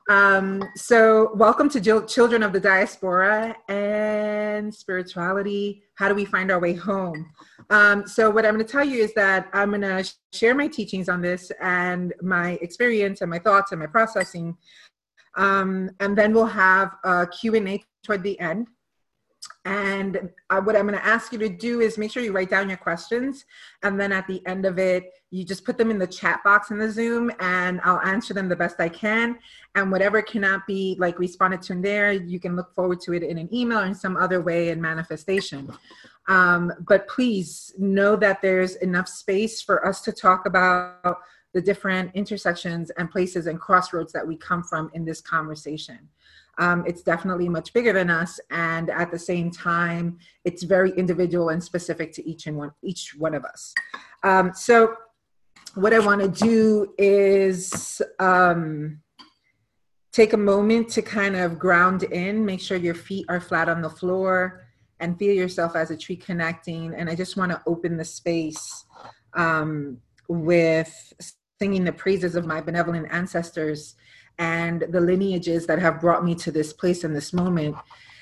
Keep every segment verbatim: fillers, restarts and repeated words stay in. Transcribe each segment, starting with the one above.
Um, so welcome to Jil- Children of the Diaspora and Spirituality. How do we find our way home? Um, so what I'm going to tell you is that I'm going to sh- share my teachings on this and my experience and my thoughts and my processing. Um, and then we'll have a Q and A toward the end. And uh, what I'm going to ask you to do is make sure you write down your questions. And then at the end of it, you just put them in the chat box in the Zoom and I'll answer them the best I can. And whatever cannot be like responded to in there, you can look forward to it in an email or in some other way in manifestation. Um, but please know that there's enough space for us to talk about the different intersections and places and crossroads that we come from in this conversation. Um, it's definitely much bigger than us, and at the same time, it's very individual and specific to each and one, each one of us. Um, so, what I want to do is um, take a moment to kind of ground in, make sure your feet are flat on the floor, and feel yourself as a tree connecting. And I just want to open the space um, with singing the praises of my benevolent ancestors and the lineages that have brought me to this place in this moment,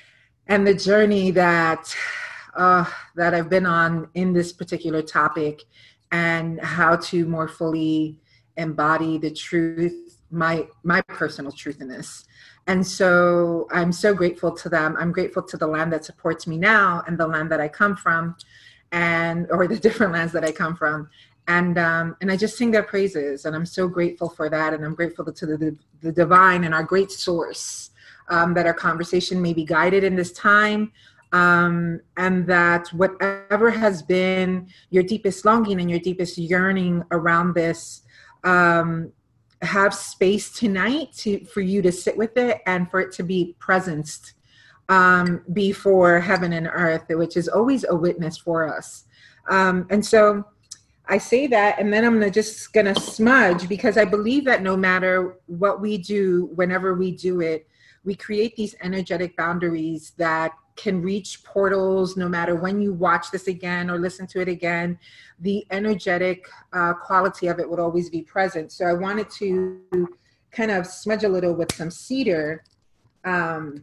and the journey that uh, that I've been on in this particular topic, and how to more fully embody the truth, my my personal truth in this. And so I'm so grateful to them. I'm grateful to the land that supports me now and the land that I come from, and or the different lands that I come from. And um, and I just sing their praises, and I'm so grateful for that. And I'm grateful to the, the, the divine and our great source, um, that our conversation may be guided in this time, um, and that whatever has been your deepest longing and your deepest yearning around this, um, have space tonight to for you to sit with it and for it to be presenced um, before heaven and earth, which is always a witness for us. Um, and so I say that, and then I'm gonna just gonna smudge, because I believe that no matter what we do, whenever we do it, we create these energetic boundaries that can reach portals. No matter when you watch this again or listen to it again, the energetic uh, quality of it would always be present. So I wanted to kind of smudge a little with some cedar. Um,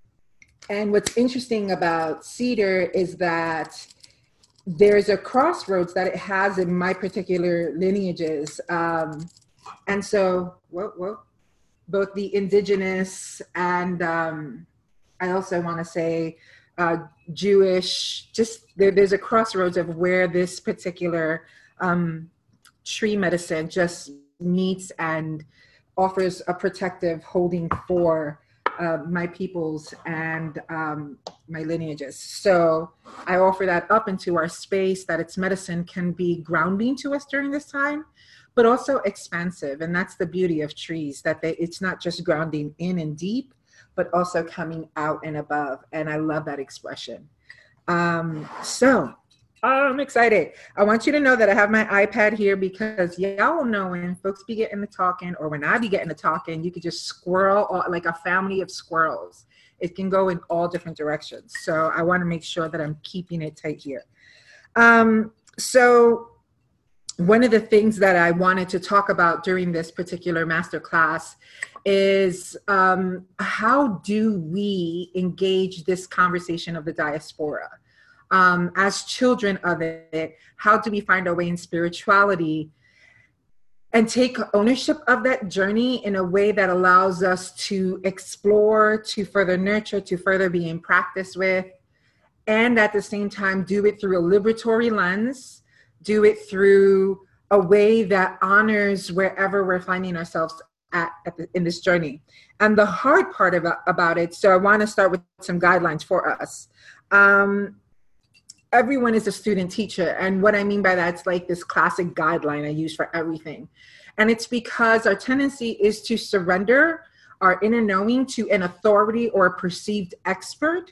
and what's interesting about cedar is that there's a crossroads that it has in my particular lineages. Um, and so, whoa, whoa, both the indigenous and um, I also want to say uh, Jewish, just there, there's a crossroads of where this particular um, tree medicine just meets and offers a protective holding for uh, my peoples and um, my lineages. So I offer that up into our space, that its medicine can be grounding to us during this time, but also expansive. And that's the beauty of trees, that they, it's not just grounding in and deep, but also coming out and above. And I love that expression. Um, so Oh, I'm excited. I want you to know that I have my iPad here, because y'all will know when folks be getting to talking, or when I be getting to talking, you could just squirrel all, like a family of squirrels. It can go in all different directions. So I want to make sure that I'm keeping it tight here. Um, so one of the things that I wanted to talk about during this particular masterclass is um, how do we engage this conversation of the diaspora? Um, as children of it, how do we find our way in spirituality and take ownership of that journey in a way that allows us to explore, to further nurture, to further be in practice with, and at the same time do it through a liberatory lens, do it through a way that honors wherever we're finding ourselves at, at the, in this journey. And the hard part about, about it, so I want to start with some guidelines for us. Um, Everyone is a student teacher. And what I mean by that, it's like this classic guideline I use for everything. And it's because our tendency is to surrender our inner knowing to an authority or a perceived expert.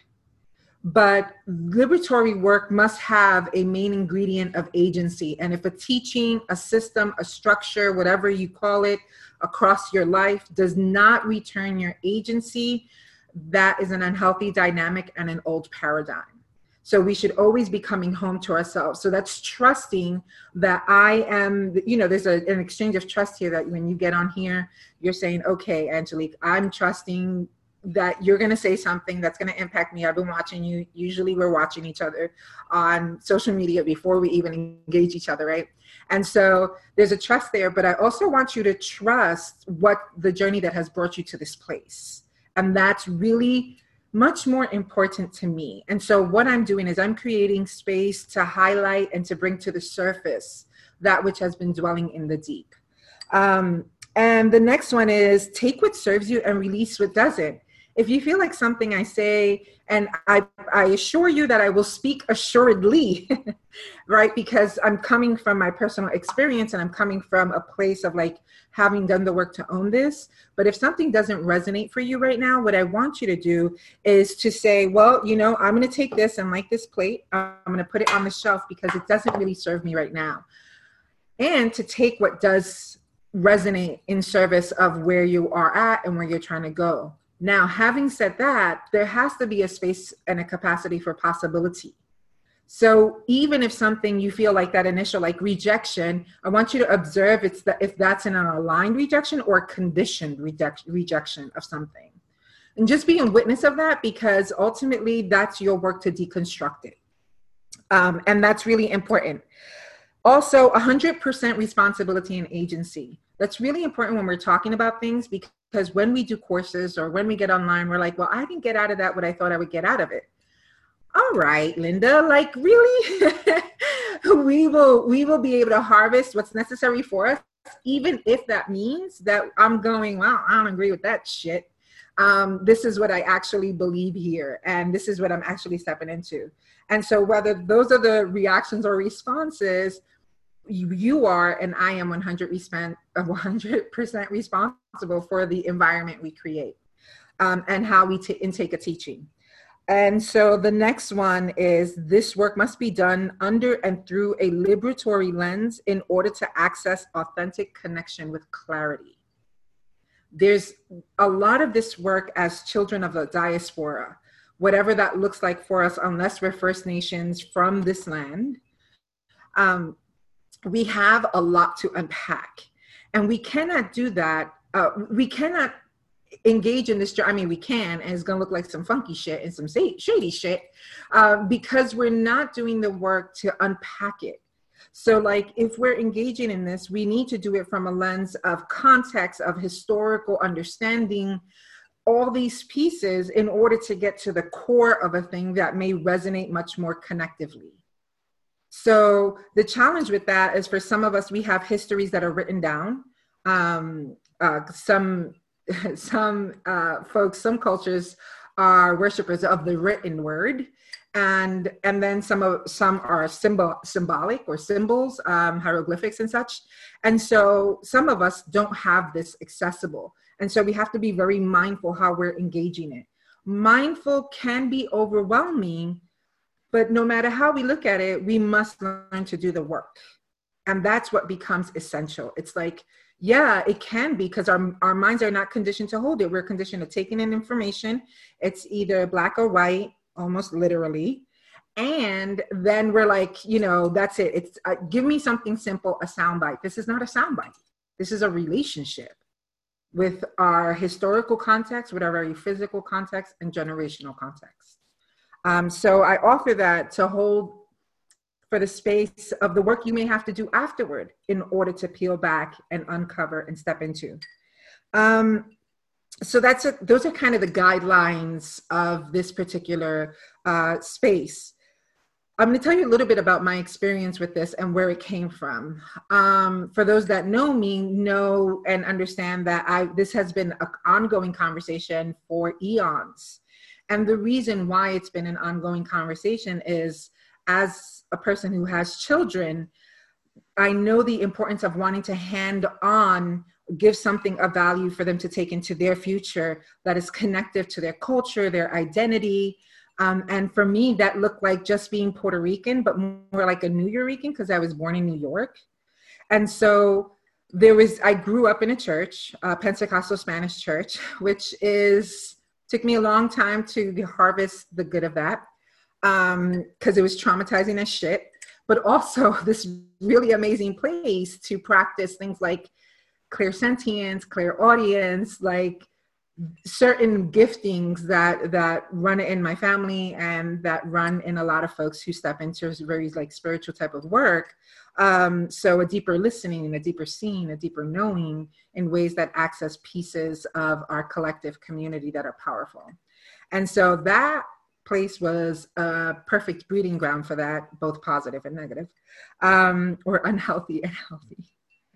But liberatory work must have a main ingredient of agency. And if a teaching, a system, a structure, whatever you call it, across your life does not return your agency, that is an unhealthy dynamic and an old paradigm. So we should always be coming home to ourselves. So that's trusting that I am, you know, there's a, an exchange of trust here that when you get on here, you're saying, okay, Angelique, I'm trusting that you're going to say something that's going to impact me. I've been watching you. Usually we're watching each other on social media before we even engage each other, right? And so there's a trust there, but I also want you to trust what the journey that has brought you to this place. And that's really much more important to me. And so what I'm doing is I'm creating space to highlight and to bring to the surface that which has been dwelling in the deep. Um, and the next one is take what serves you and release what doesn't. If you feel like something I say, and I, I assure you that I will speak assuredly, right? Because I'm coming from my personal experience and I'm coming from a place of like having done the work to own this. But if something doesn't resonate for you right now, what I want you to do is to say, well, you know, I'm going to take this and like this plate, I'm going to put it on the shelf because it doesn't really serve me right now. And to take what does resonate in service of where you are at and where you're trying to go. Now, having said that, there has to be a space and a capacity for possibility. So even if something you feel like that initial like rejection, I want you to observe it's that if that's an aligned rejection or conditioned reject, rejection of something. And just be a witness of that because ultimately that's your work to deconstruct it. Um, and that's really important. Also, one hundred percent responsibility and agency. That's really important when we're talking about things because Because when we do courses or when we get online, we're like, well, I didn't get out of that what I thought I would get out of it. All right, Linda, like really? we will we will be able to harvest what's necessary for us, even if that means that I'm going, wow, I don't agree with that shit. Um, this is what I actually believe here. And this is what I'm actually stepping into. And so whether those are the reactions or responses, you are and I am one hundred percent responsible for the environment we create um, and how we t- intake a teaching. And so the next one is this work must be done under and through a liberatory lens in order to access authentic connection with clarity. There's a lot of this work as children of the diaspora, whatever that looks like for us, unless we're First Nations from this land. Um, we have a lot to unpack and we cannot do that. Uh, we cannot engage in this. I mean, we can, and it's going to look like some funky shit and some shady shit uh, because we're not doing the work to unpack it. So like if we're engaging in this, we need to do it from a lens of context, of historical understanding, all these pieces in order to get to the core of a thing that may resonate much more connectively. So the challenge with that is for some of us, we have histories that are written down. Um, uh, some some uh, folks, some cultures are worshipers of the written word. And, and then some of some are symbol, symbolic or symbols, um, hieroglyphics and such. And so some of us don't have this accessible. And so we have to be very mindful how we're engaging it. Mindful can be overwhelming, but no matter how we look at it, we must learn to do the work. And that's what becomes essential. It's like, yeah, it can be because our, our minds are not conditioned to hold it. We're conditioned to taking in information. It's either black or white, almost literally. And then we're like, you know, that's it. It's uh, give me something simple, a soundbite. This is not a soundbite. This is a relationship with our historical context, with our very physical context and generational context. Um, so I offer that to hold for the space of the work you may have to do afterward in order to peel back and uncover and step into. Um, so that's a, those are kind of the guidelines of this particular uh, space. I'm going to tell you a little bit about my experience with this and where it came from. Um, for those that know me, know and understand that I this has been an ongoing conversation for eons. And the reason why it's been an ongoing conversation is, as a person who has children, I know the importance of wanting to hand on, give something of value for them to take into their future that is connective to their culture, their identity. Um, and for me, that looked like just being Puerto Rican, but more like a New Yorican because I was born in New York. And so there was, I grew up in a church, a Pentecostal Spanish church, which is, took me a long time to harvest the good of that. um, because it was traumatizing as shit, but also this really amazing place to practice things like clairsentience, clairaudience, like certain giftings that that run in my family and that run in a lot of folks who step into very like spiritual type of work. Um, so a deeper listening, a deeper seeing, a deeper knowing in ways that access pieces of our collective community that are powerful. And so that place was a perfect breeding ground for that, both positive and negative, um, or unhealthy and healthy.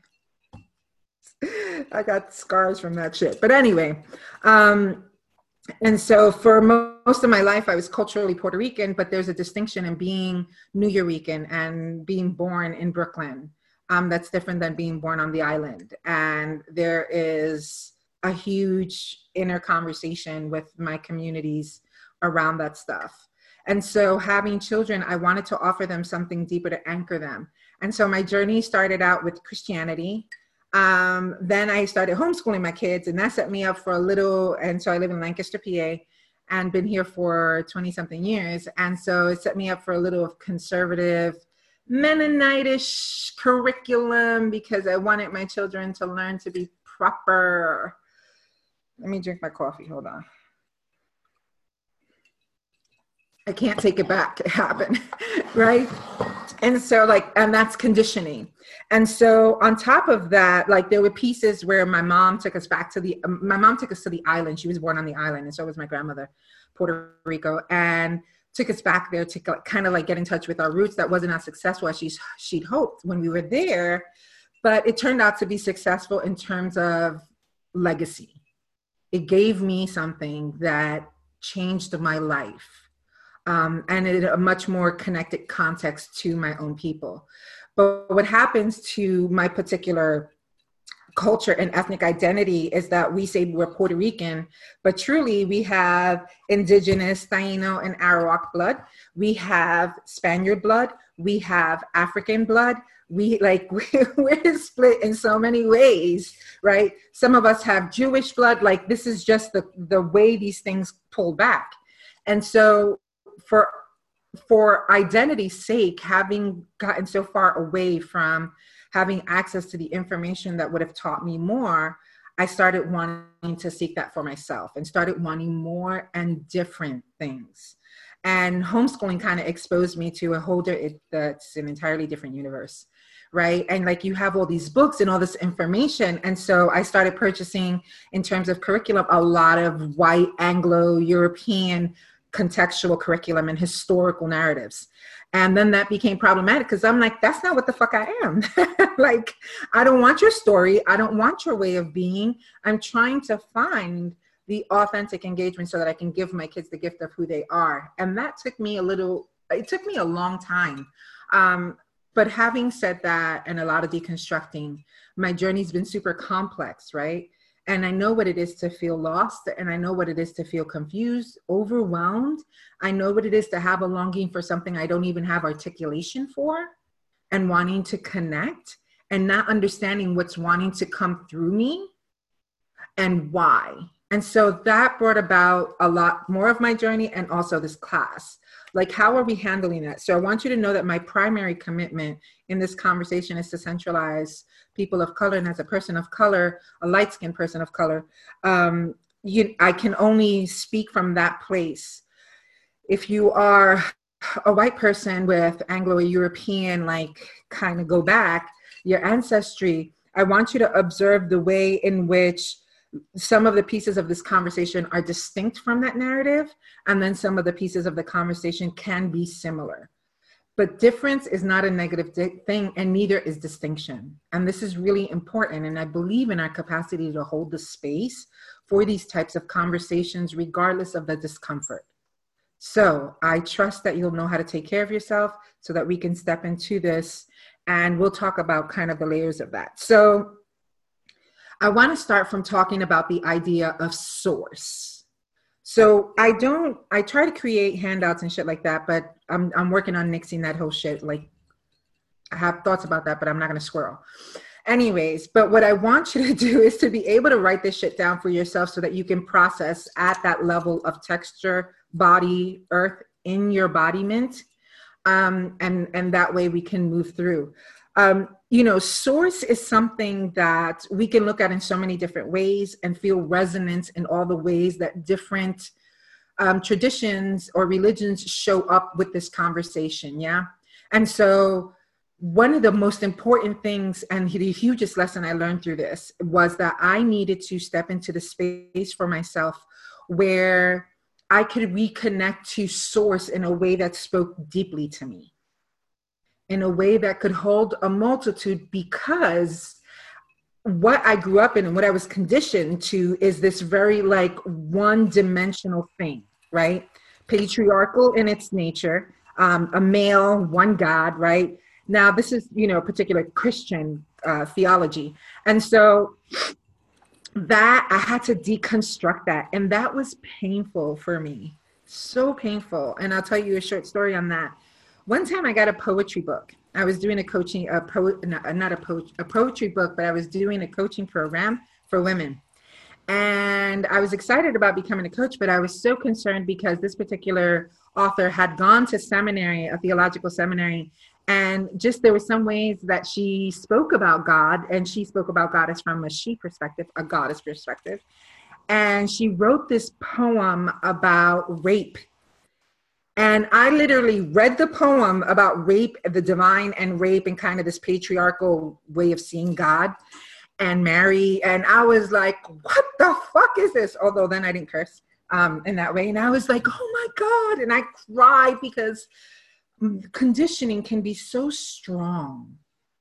I got scars from that shit. But anyway, um, and so for mo- most of my life, I was culturally Puerto Rican, but there's a distinction in being New Yorican and being born in Brooklyn. Um, that's different than being born on the island. And there is a huge inner conversation with my communities around that stuff. And so having children, I wanted to offer them something deeper to anchor them. And so my journey started out with Christianity. Um, then I started homeschooling my kids, and that set me up for a little, and so I live in Lancaster, P A, and been here for twenty something years. And so it set me up for a little of conservative Mennonite-ish curriculum because I wanted my children to learn to be proper. Let me drink my coffee, hold on. I can't take it back, it happened, right? And so like, and that's conditioning. And so on top of that, like there were pieces where my mom took us back to the, um, my mom took us to the island. She was born on the island, and so was my grandmother, Puerto Rico, and took us back there to kind of like get in touch with our roots. That wasn't as successful as she's, she'd hoped when we were there, but it turned out to be successful in terms of legacy. It gave me something that changed my life. Um, and in a much more connected context to my own people. But what happens to my particular culture and ethnic identity is that we say we're Puerto Rican, but truly we have indigenous, Taino, and Arawak blood. We have Spaniard blood. We have African blood. We like, we're split in so many ways, right? Some of us have Jewish blood. Like this is just the, the way these things pull back. And so For for identity's sake, having gotten so far away from having access to the information that would have taught me more, I started wanting to seek that for myself and started wanting more and different things. And homeschooling kind of exposed me to a whole, it, that's an entirely different universe, right? And like you have all these books and all this information. And so I started purchasing, in terms of curriculum, a lot of white Anglo-European contextual curriculum and historical narratives. And then that became problematic because I'm like, that's not what the fuck I am. Like, I don't want your story. I don't want your way of being. I'm trying to find the authentic engagement so that I can give my kids the gift of who they are. And that took me a little, it took me a long time. Um, but having said that, and a lot of deconstructing, my journey's been super complex, right? And I know what it is to feel lost, and I know what it is to feel confused, overwhelmed. I know what it is to have a longing for something I don't even have articulation for, and wanting to connect and not understanding what's wanting to come through me and why. And so that brought about a lot more of my journey, and also this class. Like, how are we handling that? So I want you to know that my primary commitment in this conversation is to centralize people of color. And as a person of color, a light-skinned person of color, um, you, I can only speak from that place. If you are a white person with Anglo-European, like kind of go back, your ancestry, I want you to observe the way in which some of the pieces of this conversation are distinct from that narrative, and then some of the pieces of the conversation can be similar. But difference is not a negative di- thing, and neither is distinction. And this is really important, and I believe in our capacity to hold the space for these types of conversations, regardless of the discomfort. So I trust that you'll know how to take care of yourself so that we can step into this, and we'll talk about kind of the layers of that. So I want to start from talking about the idea of source. So I don't, I try to create handouts and shit like that, but I'm I'm working on nixing that whole shit. Like, I have thoughts about that, but I'm not going to squirrel. Anyways, but what I want you to do is to be able to write this shit down for yourself so that you can process at that level of texture, body, earth, in your embodiment. Um, and, and that way we can move through. Um, you know, source is something that we can look at in so many different ways and feel resonance in all the ways that different um, traditions or religions show up with this conversation. Yeah. And so one of the most important things and the hugest lesson I learned through this was that I needed to step into the space for myself where I could reconnect to source in a way that spoke deeply to me, in a way that could hold a multitude, because what I grew up in and what I was conditioned to is this very like one-dimensional thing, right? Patriarchal in its nature, um, a male, one God, right? Now, this is, you know, a particular Christian uh, theology. And so that I had to deconstruct that. And that was painful for me, so painful. And I'll tell you a short story on that. One time I got a poetry book. I was doing a coaching, a po- not, not a, po- a poetry book, but I was doing a coaching program for women. And I was excited about becoming a coach, but I was so concerned because this particular author had gone to seminary, a theological seminary, and just there were some ways that she spoke about God, and she spoke about God as from a she perspective, a goddess perspective. And she wrote this poem about rape. And I literally read the poem about rape, the divine and rape, and kind of this patriarchal way of seeing God and Mary. And I was like, what the fuck is this? Although then I didn't curse um, in that way. And I was like, oh my God. And I cried because conditioning can be so strong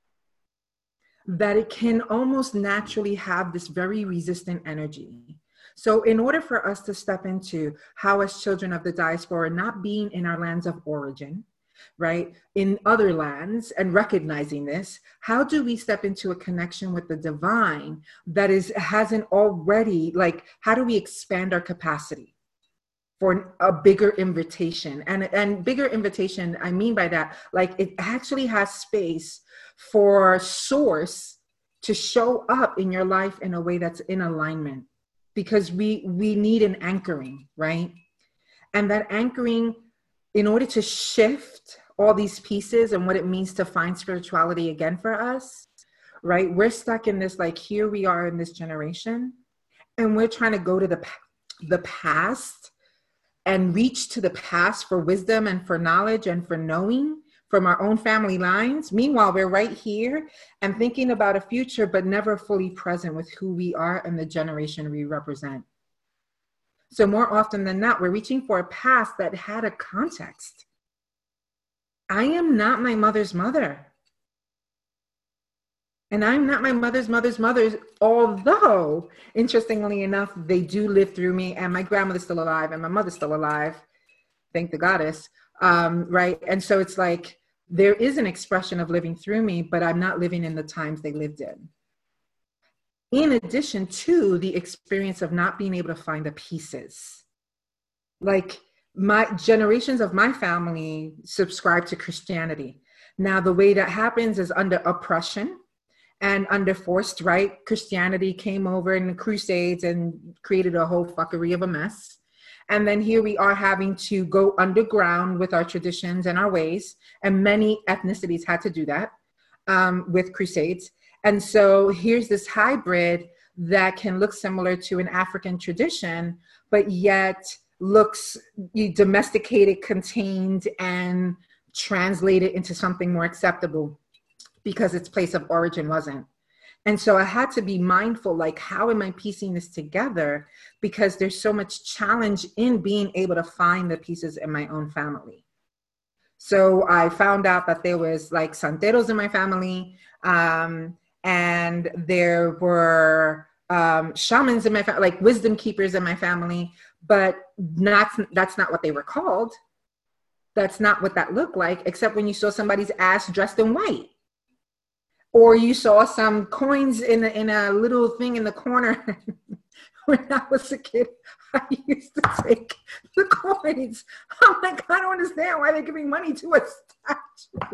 that it can almost naturally have this very resistant energy. So in order for us to step into how, as children of the diaspora, not being in our lands of origin, right, in other lands, and recognizing this, how do we step into a connection with the divine that is hasn't already, like, how do we expand our capacity for a bigger invitation? And, and bigger invitation, I mean by that, like it actually has space for source to show up in your life in a way that's in alignment, because we, we need an anchoring, right? And that anchoring, in order to shift all these pieces and what it means to find spirituality again for us, right? We're stuck in this, like, here we are in this generation, and we're trying to go to the, the past and reach to the past for wisdom and for knowledge and for knowing from our own family lines. Meanwhile, we're right here and thinking about a future, but never fully present with who we are and the generation we represent. So more often than not, we're reaching for a past that had a context. I am not my mother's mother. And I'm not my mother's mother's mother, although, interestingly enough, they do live through me, and my grandmother's still alive and my mother's still alive. Thank the goddess, um, right? And so it's like, there is an expression of living through me, but I'm not living in the times they lived in. In addition to the experience of not being able to find the pieces. Like, my generations of my family subscribe to Christianity. Now, the way that happens is under oppression and under forced, right? Christianity came over in the Crusades and created a whole fuckery of a mess. And then here we are having to go underground with our traditions and our ways. And many ethnicities had to do that um, with Crusades. And so here's this hybrid that can look similar to an African tradition, but yet looks domesticated, contained, and translated into something more acceptable because its place of origin wasn't. And so I had to be mindful, like, how am I piecing this together? Because there's so much challenge in being able to find the pieces in my own family. So I found out that there was like santeros in my family, um, and there were um, shamans in my family, like wisdom keepers in my family, but not, that's not what they were called. That's not what that looked like, except when you saw somebody's ass dressed in white. Or you saw some coins in a, in a little thing in the corner. When I was a kid, I used to take the coins. I'm like, I don't understand why they're giving money to a statue.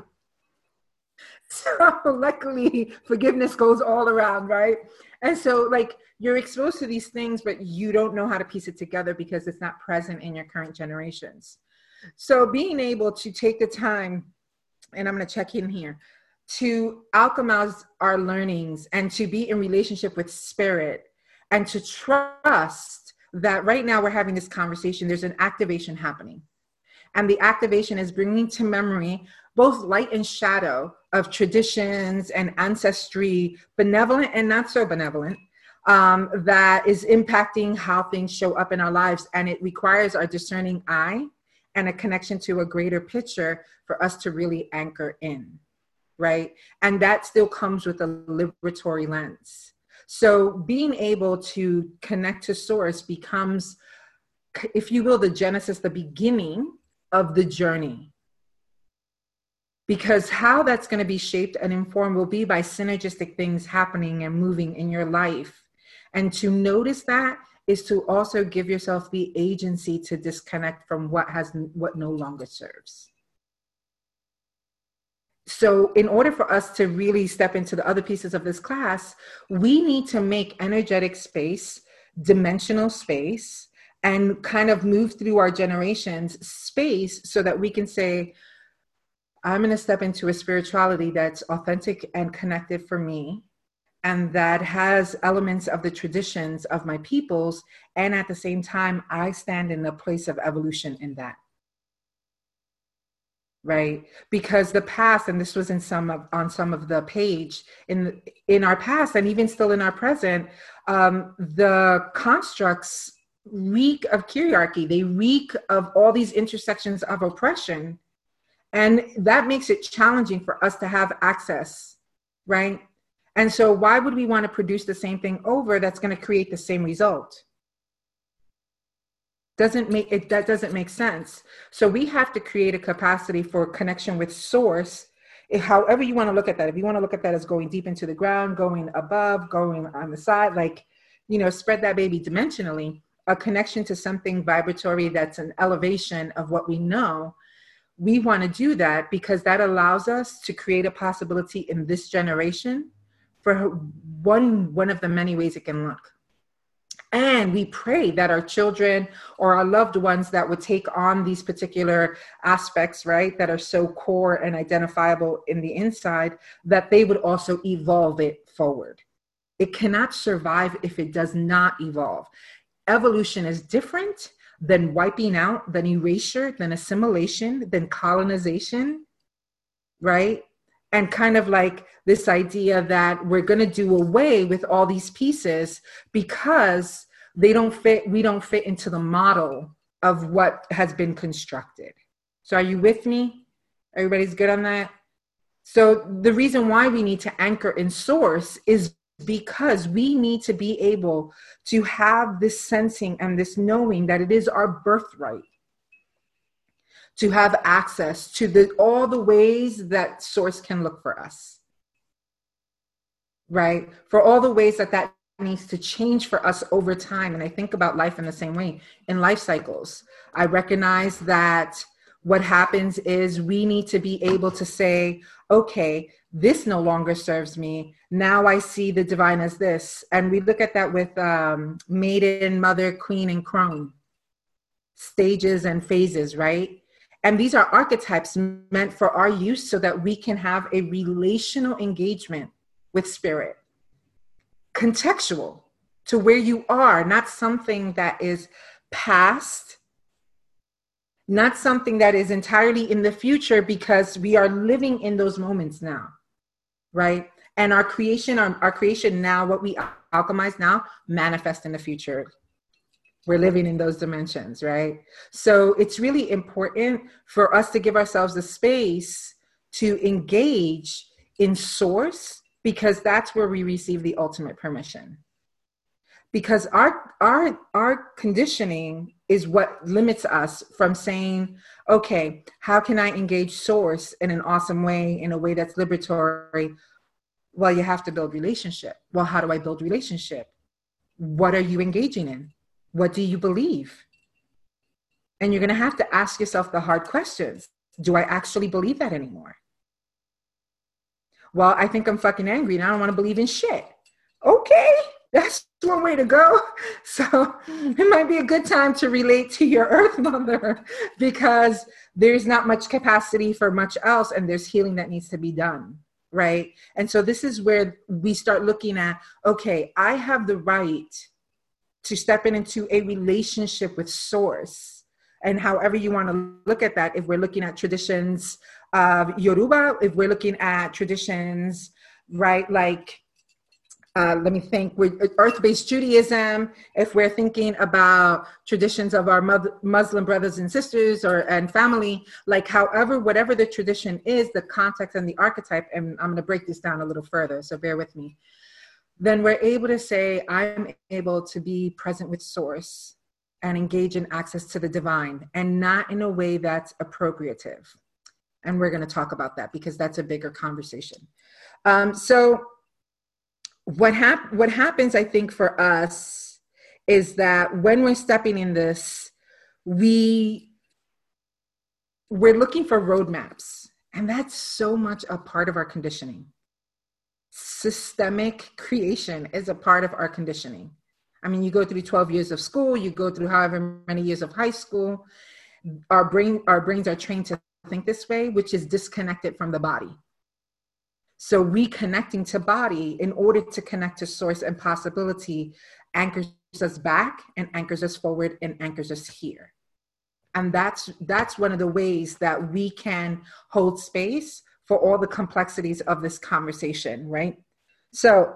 So luckily, forgiveness goes all around, right? And so, like, you're exposed to these things, but you don't know how to piece it together because it's not present in your current generations. So being able to take the time, and I'm going to check in here, to alchemize our learnings and to be in relationship with spirit and to trust that right now we're having this conversation, there's an activation happening. And the activation is bringing to memory both light and shadow of traditions and ancestry, benevolent and not so benevolent, um, that is impacting how things show up in our lives. And it requires our discerning eye and a connection to a greater picture for us to really anchor in, right? And that still comes with a liberatory lens. So being able to connect to source becomes, if you will, the genesis, the beginning of the journey. Because how that's going to be shaped and informed will be by synergistic things happening and moving in your life. And to notice that is to also give yourself the agency to disconnect from what has what no longer serves. So in order for us to really step into the other pieces of this class, we need to make energetic space, dimensional space, and kind of move through our generations space so that we can say, I'm going to step into a spirituality that's authentic and connected for me, and that has elements of the traditions of my peoples. And at the same time, I stand in a place of evolution in that. Right? Because the past, and this was in some of, on some of the page, in, in our past, and even still in our present, um, the constructs reek of hierarchy. They reek of all these intersections of oppression. And that makes it challenging for us to have access, right? And so why would we want to produce the same thing over that's going to create the same result? Doesn't make it, that doesn't make sense. So we have to create a capacity for connection with source. If, however you want to look at that, if you want to look at that as going deep into the ground, going above, going on the side, like, you know, spread that baby dimensionally, a connection to something vibratory that's an elevation of what we know. We want to do that because that allows us to create a possibility in this generation for one, one of the many ways it can look. And we pray that our children or our loved ones that would take on these particular aspects, right, that are so core and identifiable in the inside, that they would also evolve it forward. It cannot survive if it does not evolve. Evolution is different than wiping out, than erasure, than assimilation, than colonization, right? And kind of like this idea that we're going to do away with all these pieces because they don't fit, we don't fit into the model of what has been constructed. So are you with me? Everybody's good on that? So the reason why we need to anchor in source is because we need to be able to have this sensing and this knowing that it is our birthright to have access to the, all the ways that source can look for us, right? For all the ways that that needs to change for us over time. And I think about life in the same way, in life cycles. I recognize that what happens is we need to be able to say, okay, this no longer serves me. Now I see the divine as this. And we look at that with um, maiden, mother, queen, and crone, stages and phases, right? And these are archetypes meant for our use so that we can have a relational engagement with spirit. Contextual to where you are, not something that is past, not something that is entirely in the future, because we are living in those moments now, right? And our creation, our, our creation now, what we alchemize now, manifest in the future. We're living in those dimensions, right? So it's really important for us to give ourselves the space to engage in source, because that's where we receive the ultimate permission. Because our, our, our conditioning is what limits us from saying, okay, how can I engage source in an awesome way, in a way that's liberatory? Well, you have to build relationship. Well, how do I build relationship? What are you engaging in? What do you believe? And you're going to have to ask yourself the hard questions. Do I actually believe that anymore? Well, I think I'm fucking angry and I don't want to believe in shit. Okay, that's one way to go. So it might be a good time to relate to your earth mother, because there's not much capacity for much else, and there's healing that needs to be done, right? And so this is where we start looking at, okay, I have the right to step in into a relationship with source. And however you want to look at that, if we're looking at traditions of Yoruba, if we're looking at traditions, right, like, uh, let me think, with earth-based Judaism, if we're thinking about traditions of our Muslim brothers and sisters or and family, like however, whatever the tradition is, the context and the archetype, and I'm going to break this down a little further, so bear with me, then we're able to say, I'm able to be present with source and engage in access to the divine, and not in a way that's appropriative. And we're going to talk about that because that's a bigger conversation. Um, so what, hap- what happens, I think, for us is that when we're stepping in this, we, we're looking for roadmaps. And that's so much a part of our conditioning. Systemic creation is a part of our conditioning. I mean, you go through twelve years of school, you go through however many years of high school, our brain, our brains are trained to think this way, which is disconnected from the body. So reconnecting to body in order to connect to source and possibility anchors us back and anchors us forward and anchors us here. And that's, that's one of the ways that we can hold space for all the complexities of this conversation, right? So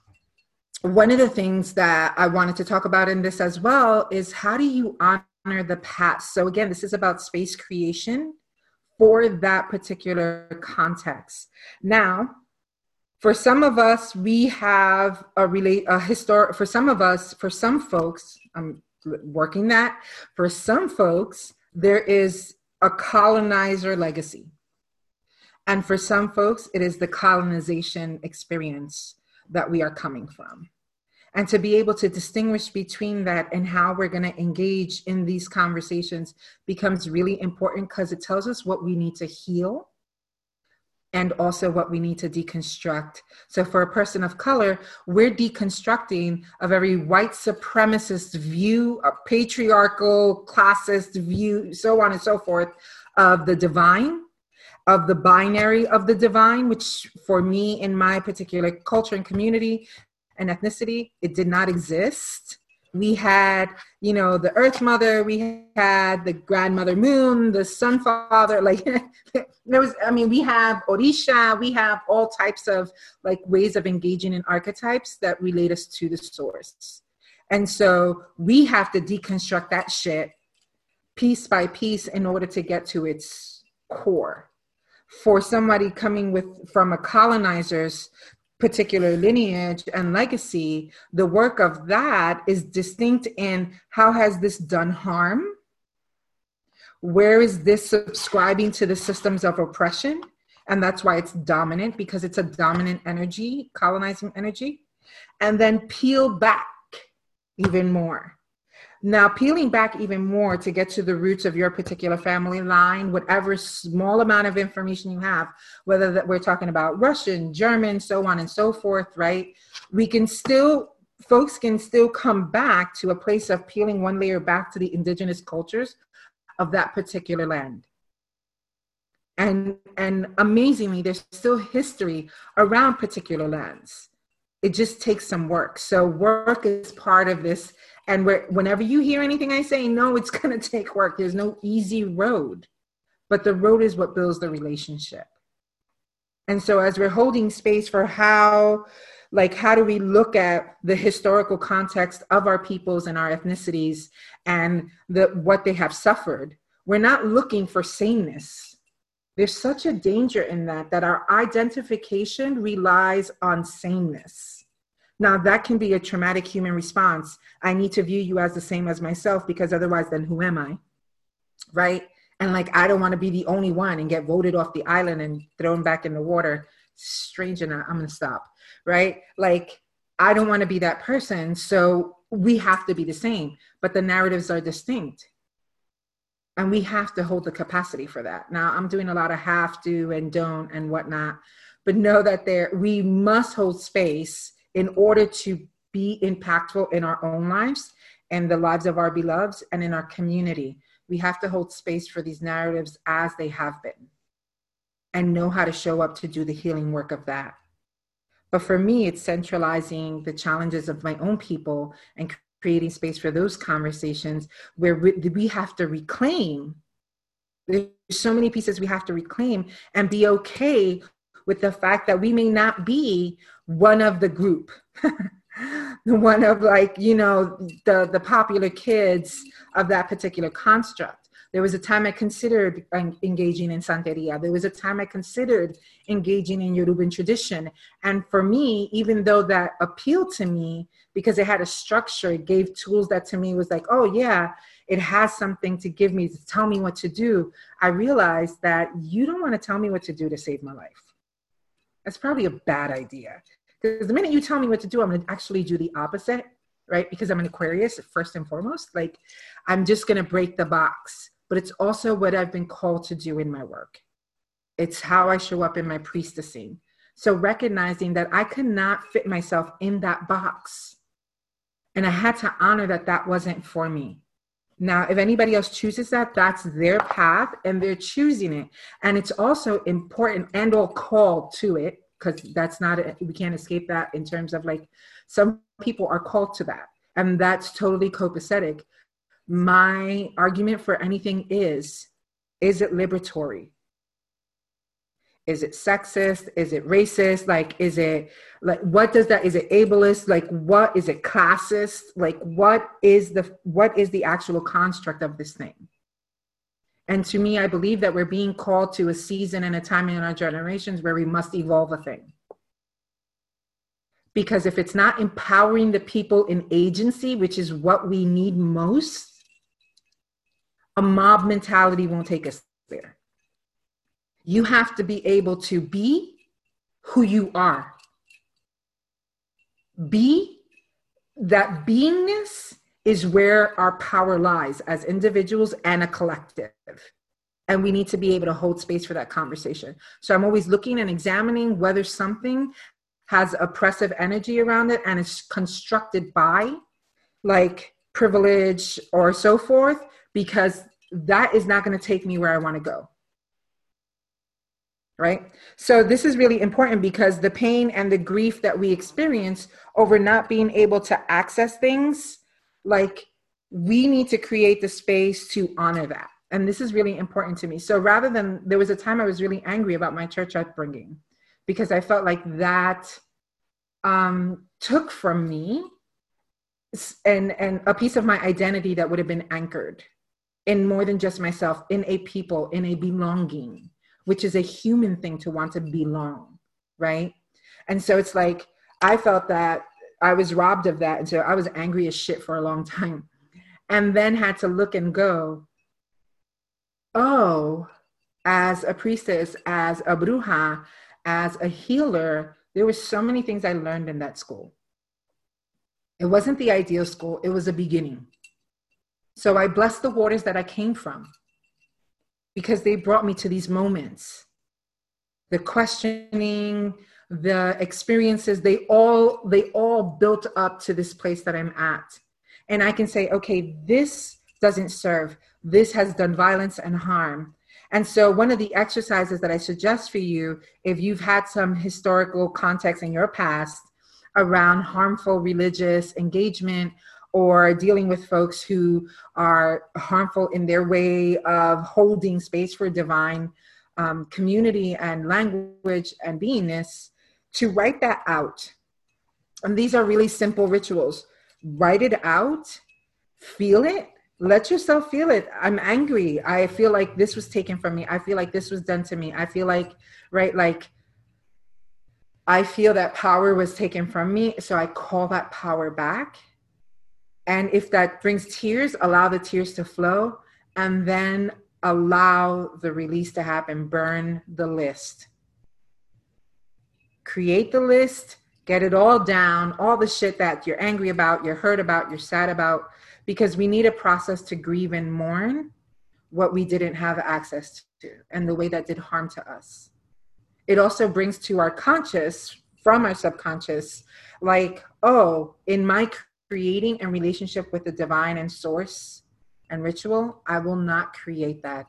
one of the things that I wanted to talk about in this as well is, how do you honor the past? So again, this is about space creation for that particular context. Now, for some of us, we have a relate a historic, for some of us, for some folks, I'm working that, for some folks, there is a colonizer legacy. And for some folks, it is the colonization experience that we are coming from. And to be able to distinguish between that and how we're going to engage in these conversations becomes really important, because it tells us what we need to heal and also what we need to deconstruct. So for a person of color, we're deconstructing a very white supremacist view, a patriarchal, classist view, so on and so forth, of the divine, of the binary of the divine, which for me, in my particular culture and community and ethnicity, it did not exist. We had, you know, the Earth Mother, we had the Grandmother Moon, the Sun Father, like there was, I mean, we have Orisha, we have all types of like ways of engaging in archetypes that relate us to the source. And so we have to deconstruct that shit piece by piece in order to get to its core. For somebody coming with from a colonizer's particular lineage and legacy, the work of that is distinct in how has this done harm? Where is this subscribing to the systems of oppression? And that's why it's dominant, because it's a dominant energy, colonizing energy. And then peel back even more. Now, peeling back even more to get to the roots of your particular family line, whatever small amount of information you have, whether that we're talking about Russian, German, so on and so forth, right? We can still, folks can still come back to a place of peeling one layer back to the indigenous cultures of that particular land. And, and amazingly, there's still history around particular lands. It just takes some work. So work is part of this. And where, whenever you hear anything I say, no, it's going to take work. There's no easy road, but the road is what builds the relationship. And so as we're holding space for how, like, how do we look at the historical context of our peoples and our ethnicities and the, what they have suffered, we're not looking for sameness. There's such a danger in that, that our identification relies on sameness. Now, that can be a traumatic human response. I need to view you as the same as myself, because otherwise, then who am I? Right? And like, I don't want to be the only one and get voted off the island and thrown back in the water. Strange enough, I'm going to stop. Right? Like, I don't want to be that person. So we have to be the same, but the narratives are distinct. And we have to hold the capacity for that. Now, I'm doing a lot of have to and don't and whatnot, but know that there, we must hold space in order to be impactful in our own lives and the lives of our beloveds and in our community. We have to hold space for these narratives as they have been and know how to show up to do the healing work of that. But for me, it's centralizing the challenges of my own people and creating space for those conversations where we have to reclaim. There's so many pieces we have to reclaim and be okay with the fact that we may not be one of the group. One of like, you know, the, the popular kids of that particular construct. There was a time I considered engaging in Santeria. There was a time I considered engaging in Yoruban tradition. And for me, even though that appealed to me because it had a structure, it gave tools that to me was like, oh yeah, it has something to give me, to tell me what to do. I realized that you don't want to tell me what to do to save my life. That's probably a bad idea. Because the minute you tell me what to do, I'm going to actually do the opposite, right? Because I'm an Aquarius, first and foremost. Like, I'm just going to break the box. But it's also what I've been called to do in my work. It's how I show up in my priestessing. So recognizing that I could not fit myself in that box. And I had to honor that that wasn't for me. Now, if anybody else chooses that, that's their path and they're choosing it. And it's also important and or called to it. Because that's not, a, we can't escape that in terms of like, some people are called to that. And that's totally copacetic. My argument for anything is, is it liberatory? Is it sexist? Is it racist? Like, is it, like, what does that, is it ableist? Like, what, is it classist? Like, what is the, what is the actual construct of this thing? And to me, I believe that we're being called to a season and a time in our generations where we must evolve a thing. Because if it's not empowering the people in agency, which is what we need most, a mob mentality won't take us there. You have to be able to be who you are. Be, that beingness is where our power lies as individuals and a collective. And we need to be able to hold space for that conversation. So I'm always looking and examining whether something has oppressive energy around it and is constructed by like privilege or so forth, because that is not going to take me where I want to go. Right? So this is really important because the pain and the grief that we experience over not being able to access things, like, we need to create the space to honor that. And this is really important to me. So rather than, there was a time I was really angry about my church upbringing because I felt like that um, took from me and, and a piece of my identity that would have been anchored in more than just myself, in a people, in a belonging, which is a human thing to want to belong, right? And so it's like, I felt that I was robbed of that. And so I was angry as shit for a long time. And then had to look and go, oh, as a priestess, as a bruja, as a healer, there were so many things I learned in that school. It wasn't the ideal school. It was a beginning. So I blessed the waters that I came from because they brought me to these moments. The questioning, the experiences, they all, they all built up to this place that I'm at. And I can say, okay, this doesn't serve. This has done violence and harm. And so one of the exercises that I suggest for you, if you've had some historical context in your past around harmful religious engagement or dealing with folks who are harmful in their way of holding space for divine um, community and language and beingness, to write that out. And these are really simple rituals. Write it out, feel it, let yourself feel it. I'm angry. I feel like this was taken from me. I feel like this was done to me. I feel like, right, like I feel that power was taken from me. So I call that power back. And if that brings tears, allow the tears to flow and then allow the release to happen. Burn the list. Create the list, get it all down, all the shit that you're angry about, you're hurt about, you're sad about, because we need a process to grieve and mourn what we didn't have access to and the way that did harm to us. It also brings to our conscious from our subconscious, like, oh, in my creating and relationship with the divine and source and ritual, I will not create that.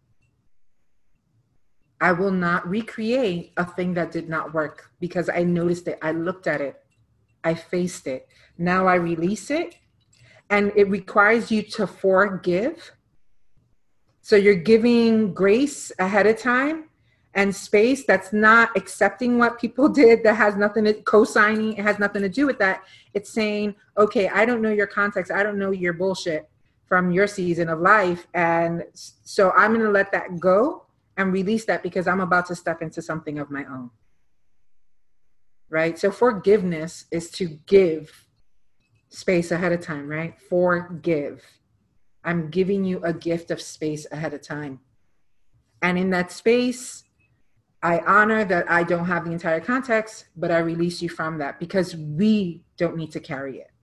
I will not recreate a thing that did not work because I noticed it. I looked at it. I faced it. Now I release it. And it requires you to forgive. So you're giving grace ahead of time and space. That's not accepting what people did. That has nothing to co-signing. It has nothing to do with that. It's saying, okay, I don't know your context. I don't know your bullshit from your season of life. And so I'm going to let that go and release that because I'm about to step into something of my own. Right? So forgiveness is to give space ahead of time, right? Forgive. I'm giving you a gift of space ahead of time. And in that space, I honor that I don't have the entire context, but I release you from that because we don't need to carry it.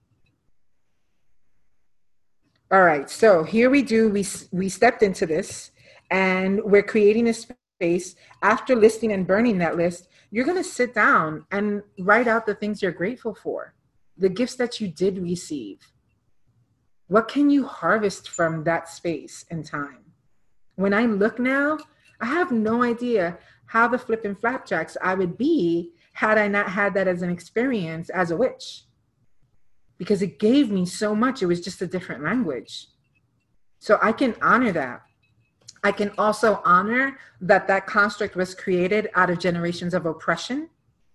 All right, so here we do, we, we stepped into this and we're creating a space. After listing and burning that list, you're going to sit down and write out the things you're grateful for, the gifts that you did receive. What can you harvest from that space and time? When I look now, I have no idea how the flipping flapjacks I would be had I not had that as an experience as a witch. Because it gave me so much. It was just a different language. So I can honor that. I can also honor that that construct was created out of generations of oppression.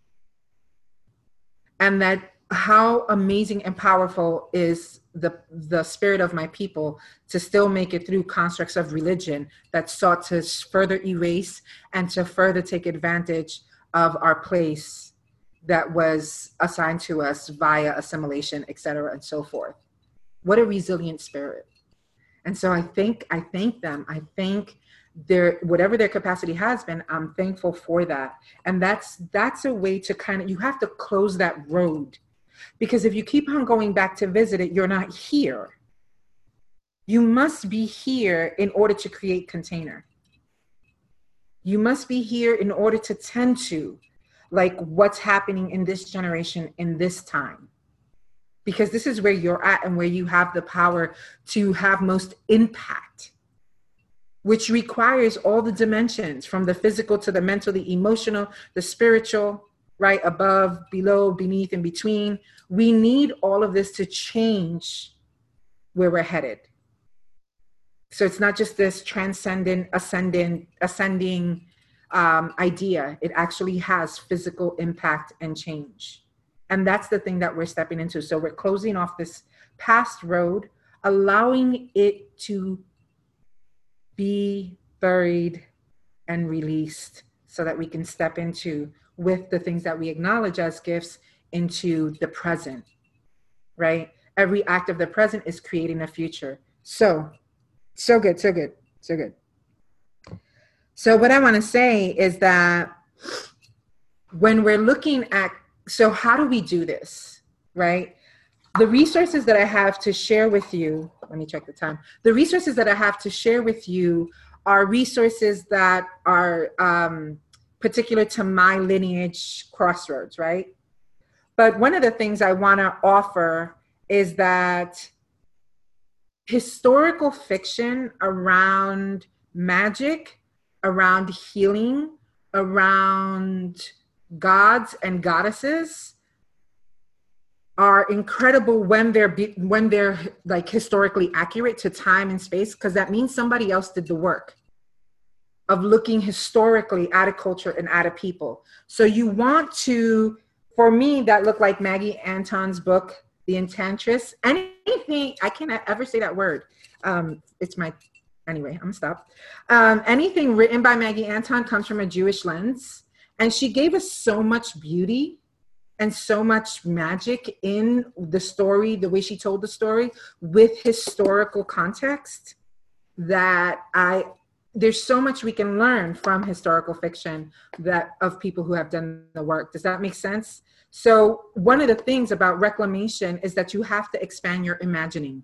And that how amazing and powerful is the, the spirit of my people to still make it through constructs of religion that sought to further erase and to further take advantage of our place that was assigned to us via assimilation, et cetera, and so forth. What a resilient spirit. And so I think, I thank them. I thank their, whatever their capacity has been, I'm thankful for that. And that's, that's a way to kind of, you have to close that road. Because if you keep on going back to visit it, you're not here. You must be here in order to create container. You must be here in order to tend to, like, what's happening in this generation in this time. Because this is where you're at and where you have the power to have most impact, which requires all the dimensions from the physical to the mental, the emotional, the spiritual, right? Above, below, beneath, and between. We need all of this to change where we're headed. So it's not just this transcendent, ascendant, ascending um, idea. It actually has physical impact and change. And that's the thing that we're stepping into. So we're closing off this past road, allowing it to be buried and released so that we can step into, with the things that we acknowledge as gifts, into the present, right? Every act of the present is creating a future. So, so good, so good, so good. So what I want to say is that when we're looking at, so how do we do this, right? The resources that I have to share with you, let me check the time. The resources that I have to share with you are resources that are um, particular to my lineage crossroads, right? But one of the things I want to offer is that historical fiction around magic, around healing, around gods and goddesses are incredible when they're be, when they're like historically accurate to time and space, because that means somebody else did the work of looking historically at a culture and at a people. So you want to, for me, that looked like Maggie Anton's book, The Enchantress. Anything, I can't ever say that word. Um, it's my, anyway, I'm gonna stop. Um, anything written by Maggie Anton comes from a Jewish lens. And she gave us so much beauty and so much magic in the story, the way she told the story with historical context, that I, there's so much we can learn from historical fiction that of people who have done the work. Does that make sense? So one of the things about reclamation is that you have to expand your imagining.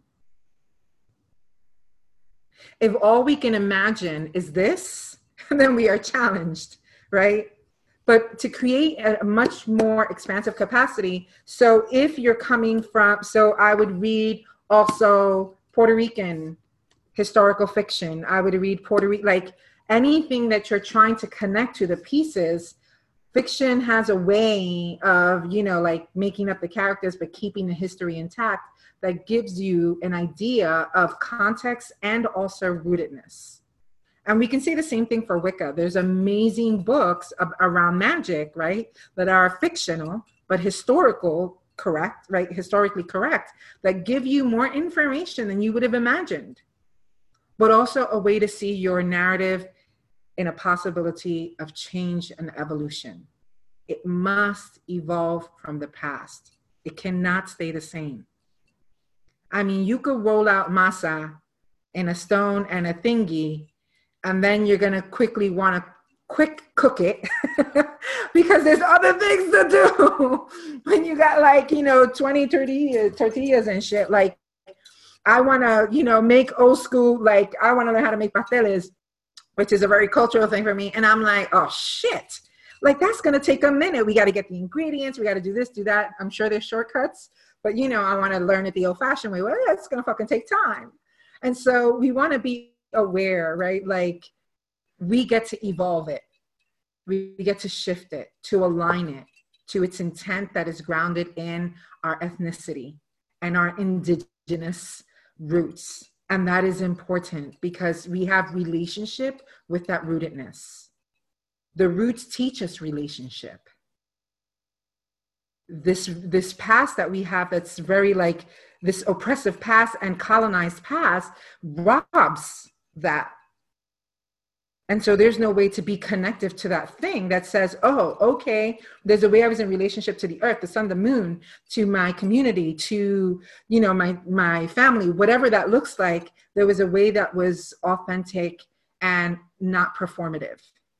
If all we can imagine is this, then we are challenged, right? but to create a much more expansive capacity. So if you're coming from, so I would read also Puerto Rican historical fiction. I would read Puerto Rican, like anything that you're trying to connect to the pieces. Fiction has a way of, you know, like making up the characters, but keeping the history intact that gives you an idea of context and also rootedness. And we can say the same thing for Wicca. There's amazing books of, around magic, right, that are fictional, but historical, correct, right, historically correct, that give you more information than you would have imagined, but also a way to see your narrative in a possibility of change and evolution. It must evolve from the past. It cannot stay the same. I mean, you could roll out masa in a stone and a thingy, and then you're gonna quickly wanna quick cook it because there's other things to do. When you got like, you know, twenty tortillas, tortillas and shit, like I wanna, you know, make old school, like I wanna learn how to make pasteles, which is a very cultural thing for me. And I'm like, oh shit, like that's gonna take a minute. We gotta get the ingredients, we gotta do this, do that. I'm sure there's shortcuts, but you know, I wanna learn it the old fashioned way. Well, it's gonna fucking take time. And so we wanna be aware, right? Like we get to evolve it. We get to shift it, to align it to its intent that is grounded in our ethnicity and our indigenous roots. And that is important because we have relationship with that rootedness. The roots teach us relationship. This, this past that we have that's very like this oppressive past and colonized past robs that. And so there's no way to be connective to that thing that says, oh, okay, there's a way I was in relationship to the earth, the sun, the moon, to my community, to, you know, my, my family, whatever that looks like. There was a way that was authentic and not performative,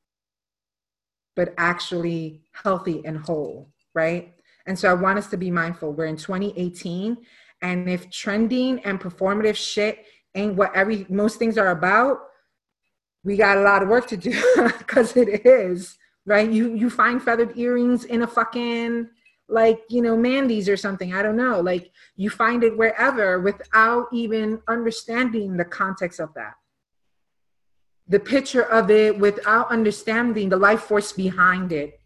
but actually healthy and whole, right? And so I want us to be mindful. We're in twenty eighteen, and if trending and performative shit ain't what every most things are about, we got a lot of work to do because it is, right? You you find feathered earrings in a fucking, like, you know, Mandy's or something. I don't know. Like you find it wherever without even understanding the context of that. The picture of it without understanding the life force behind it.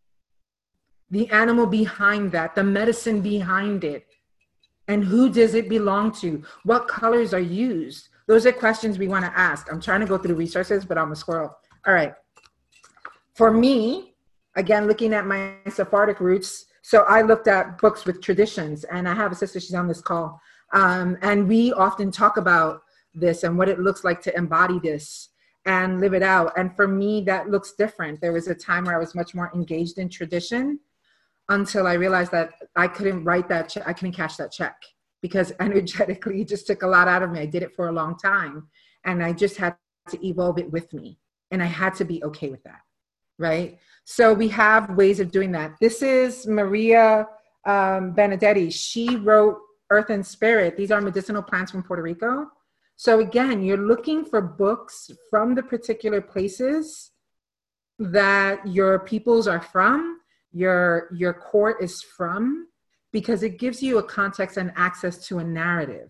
The animal behind that, the medicine behind it. And who does it belong to? What colors are used? Those are questions we want to ask. I'm trying to go through the resources, but I'm a squirrel. All right. For me, again, looking at my Sephardic roots, so I looked at books with traditions, and I have a sister, she's on this call, um, and we often talk about this and what it looks like to embody this and live it out. And for me, that looks different. There was a time where I was much more engaged in tradition until I realized that I couldn't write that check, I couldn't cash that check. Because energetically it just took a lot out of me. I did it for a long time and I just had to evolve it with me. And I had to be okay with that, right? So we have ways of doing that. This is Maria um, Benedetti. She wrote Earth and Spirit. These are medicinal plants from Puerto Rico. So again, you're looking for books from the particular places that your peoples are from, your, your court is from, because it gives you a context and access to a narrative,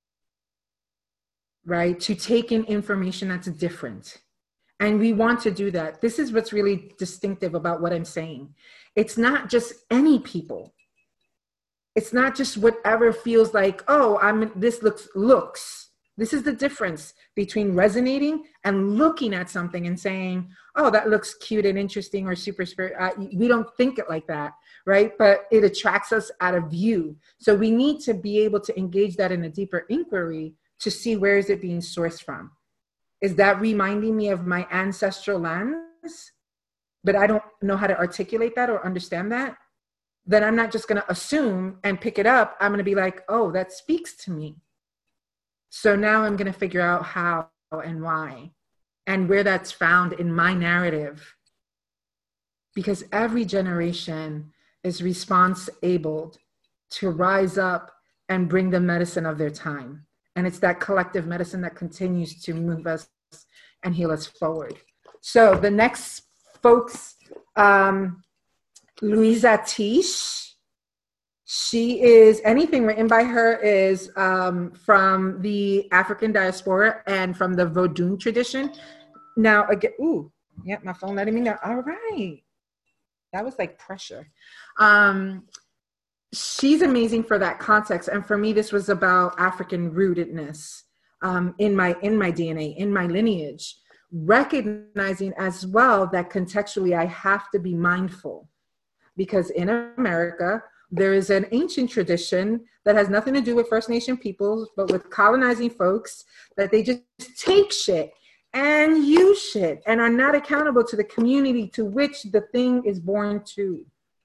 right? To take in information that's different. And we want to do that. This is what's really distinctive about what I'm saying. It's not just any people. It's not just whatever feels like, oh, I'm this looks looks. This is the difference between resonating and looking at something and saying, oh, that looks cute and interesting or super spirit. Uh, we don't think it like that, right? But it attracts us out of view. So we need to be able to engage that in a deeper inquiry to see where is it being sourced from. Is that reminding me of my ancestral lands, but I don't know how to articulate that or understand that? Then I'm not just going to assume and pick it up. I'm going to be like, oh, that speaks to me. So now I'm going to figure out how and why and where that's found in my narrative. Because every generation is response-abled to rise up and bring the medicine of their time. And it's that collective medicine that continues to move us and heal us forward. So the next folks, um, Louisa Tish. She is, anything written by her is um, from the African diaspora and from the Vodun tradition. Now, again, ooh, yeah, my phone letting me know. All right. That was like pressure. Um, she's amazing for that context. And for me, this was about African rootedness um, in my in my D N A, in my lineage, recognizing as well that contextually I have to be mindful, because in America, there is an ancient tradition that has nothing to do with First Nation peoples, but with colonizing folks, that they just take shit and use shit and are not accountable to the community to which the thing is born to.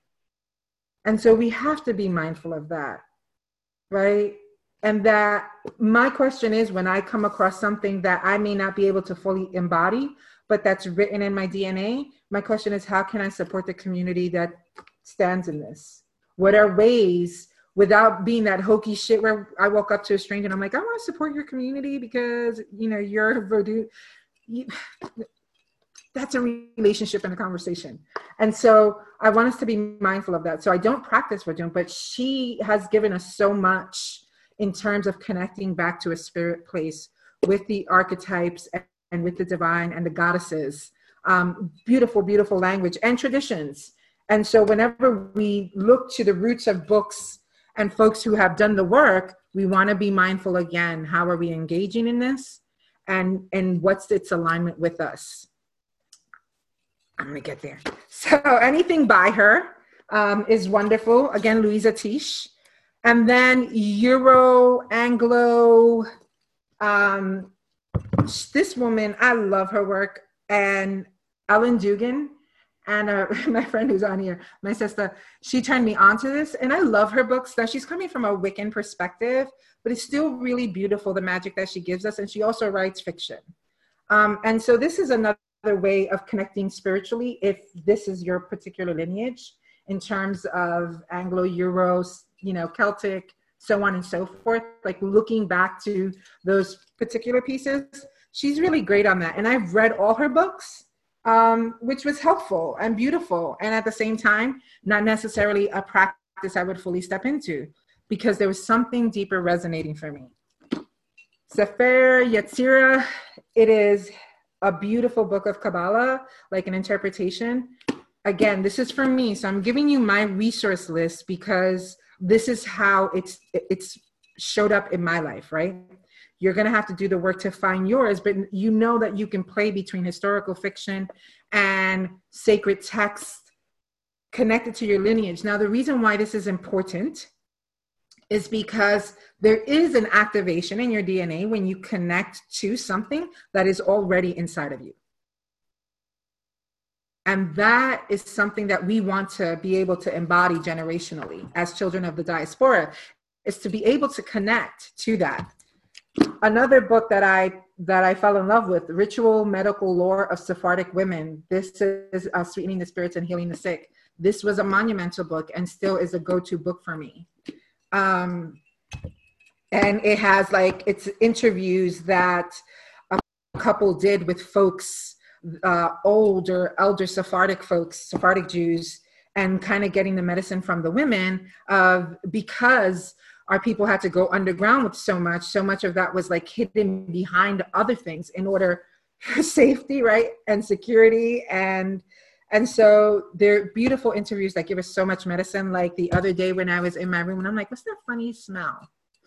And so we have to be mindful of that, right? And that my question is, when I come across something that I may not be able to fully embody, but that's written in my D N A, my question is, how can I support the community that stands in this? What are ways, without being that hokey shit where I walk up to a stranger and I'm like, I want to support your community because, you know, you're Vodou. You, that's a relationship and a conversation. And so I want us to be mindful of that. So I don't practice Vodou, but she has given us so much in terms of connecting back to a spirit place with the archetypes and, and with the divine and the goddesses. Um, beautiful, beautiful language and traditions. And so whenever we look to the roots of books and folks who have done the work, we want to be mindful again, how are we engaging in this? And, and what's its alignment with us? I'm going to get there. So anything by her um, is wonderful. Again, Louisa Tish. And then Euro, Anglo, um, this woman, I love her work. And Ellen Dugan, and uh, my friend who's on here, my sister, she turned me on to this. And I love her books. Now, she's coming from a Wiccan perspective, but it's still really beautiful, the magic that she gives us. And she also writes fiction. Um, and so this is another way of connecting spiritually, if this is your particular lineage, in terms of Anglo, Euro, you know, Celtic, so on and so forth, like looking back to those particular pieces. She's really great on that. And I've read all her books, um, which was helpful and beautiful. And at the same time, not necessarily a practice I would fully step into, because there was something deeper resonating for me. Sefer Yetzirah, it is a beautiful book of Kabbalah, like an interpretation. Again, this is for me. So I'm giving you my resource list because this is how it's it's showed up in my life, right? You're going to have to do the work to find yours, but you know that you can play between historical fiction and sacred text connected to your lineage. Now, the reason why this is important is because there is an activation in your D N A when you connect to something that is already inside of you. And that is something that we want to be able to embody generationally as children of the diaspora, is to be able to connect to that. Another book that I that I fell in love with, Ritual Medical Lore of Sephardic Women. This is uh, Sweetening the Spirits and Healing the Sick. This was a monumental book and still is a go-to book for me. Um, and it has like, it's interviews that a couple did with folks, uh, older, elder Sephardic folks, Sephardic Jews, and kind of getting the medicine from the women, uh, because our people had to go underground with so much. So much of that was like hidden behind other things in order for safety, right? And security. And And so they're beautiful interviews that give us so much medicine. Like the other day when I was in my room and I'm like, what's that funny smell?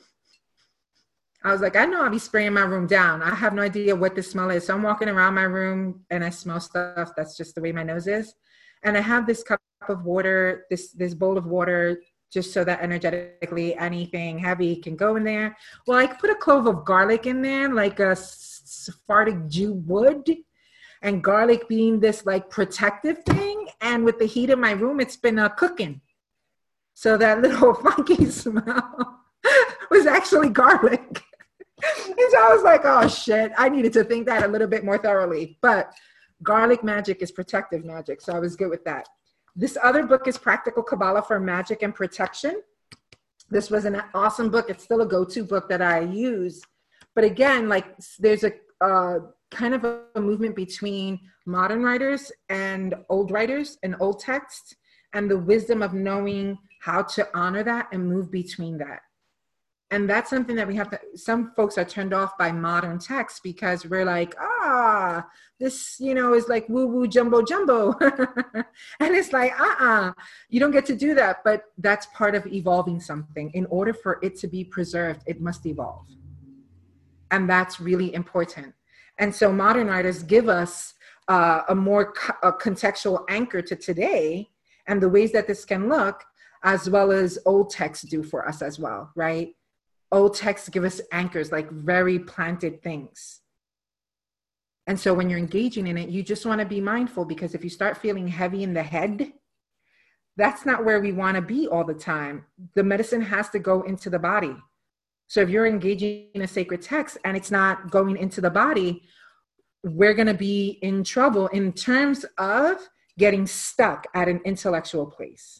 I was like, I know I'll be spraying my room down. I have no idea what the smell is. So I'm walking around my room and I smell stuff. That's just the way my nose is. And I have this cup of water, this, this bowl of water, just so that energetically anything heavy can go in there. Well, I could put a clove of garlic in there, like a Sephardic Jew would. And garlic being this like protective thing. And with the heat in my room, it's been uh, cooking. So that little funky smell was actually garlic. And so I was like, oh shit, I needed to think that a little bit more thoroughly. But garlic magic is protective magic. So I was good with that. This other book is Practical Kabbalah for Magic and Protection. This was an awesome book. It's still a go-to book that I use. But again, like there's a, uh, kind of a, a movement between modern writers and old writers and old texts, and the wisdom of knowing how to honor that and move between that. And that's something that we have to, some folks are turned off by modern text because we're like, ah, this, you know, is like woo woo jumbo jumbo. And it's like, uh-uh, you don't get to do that. But that's part of evolving something. In order for it to be preserved, it must evolve. And that's really important. And so modern writers give us uh, a more co- a contextual anchor to today and the ways that this can look, as well as old texts do for us as well, right? Old texts give us anchors, like very planted things. And so when you're engaging in it, you just want to be mindful, because if you start feeling heavy in the head, that's not where we want to be all the time. The medicine has to go into the body. So if you're engaging in a sacred text and it's not going into the body, we're going to be in trouble in terms of getting stuck at an intellectual place.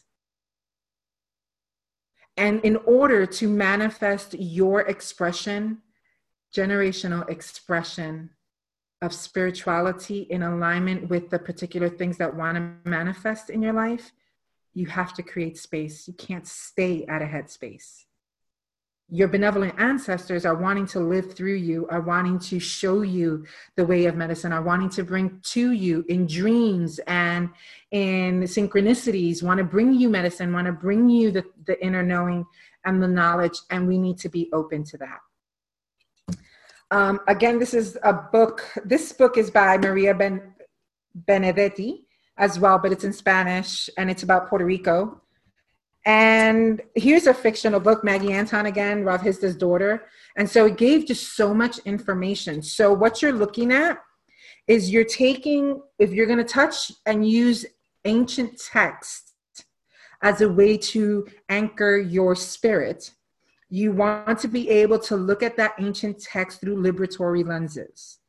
And in order to manifest your expression, generational expression of spirituality in alignment with the particular things that want to manifest in your life, you have to create space. You can't stay at a headspace. Your benevolent ancestors are wanting to live through you, are wanting to show you the way of medicine, are wanting to bring to you in dreams and in synchronicities, want to bring you medicine, want to bring you the, the inner knowing and the knowledge, and we need to be open to that. Um, again, this is a book. This book is by Maria ben, Benedetti as well, but it's in Spanish, and it's about Puerto Rico. And here's a fictional book, Maggie Anton again, Rav Hizda's daughter. And so it gave just so much information. So what you're looking at is you're taking, if you're going to touch and use ancient text as a way to anchor your spirit, you want to be able to look at that ancient text through liberatory lenses.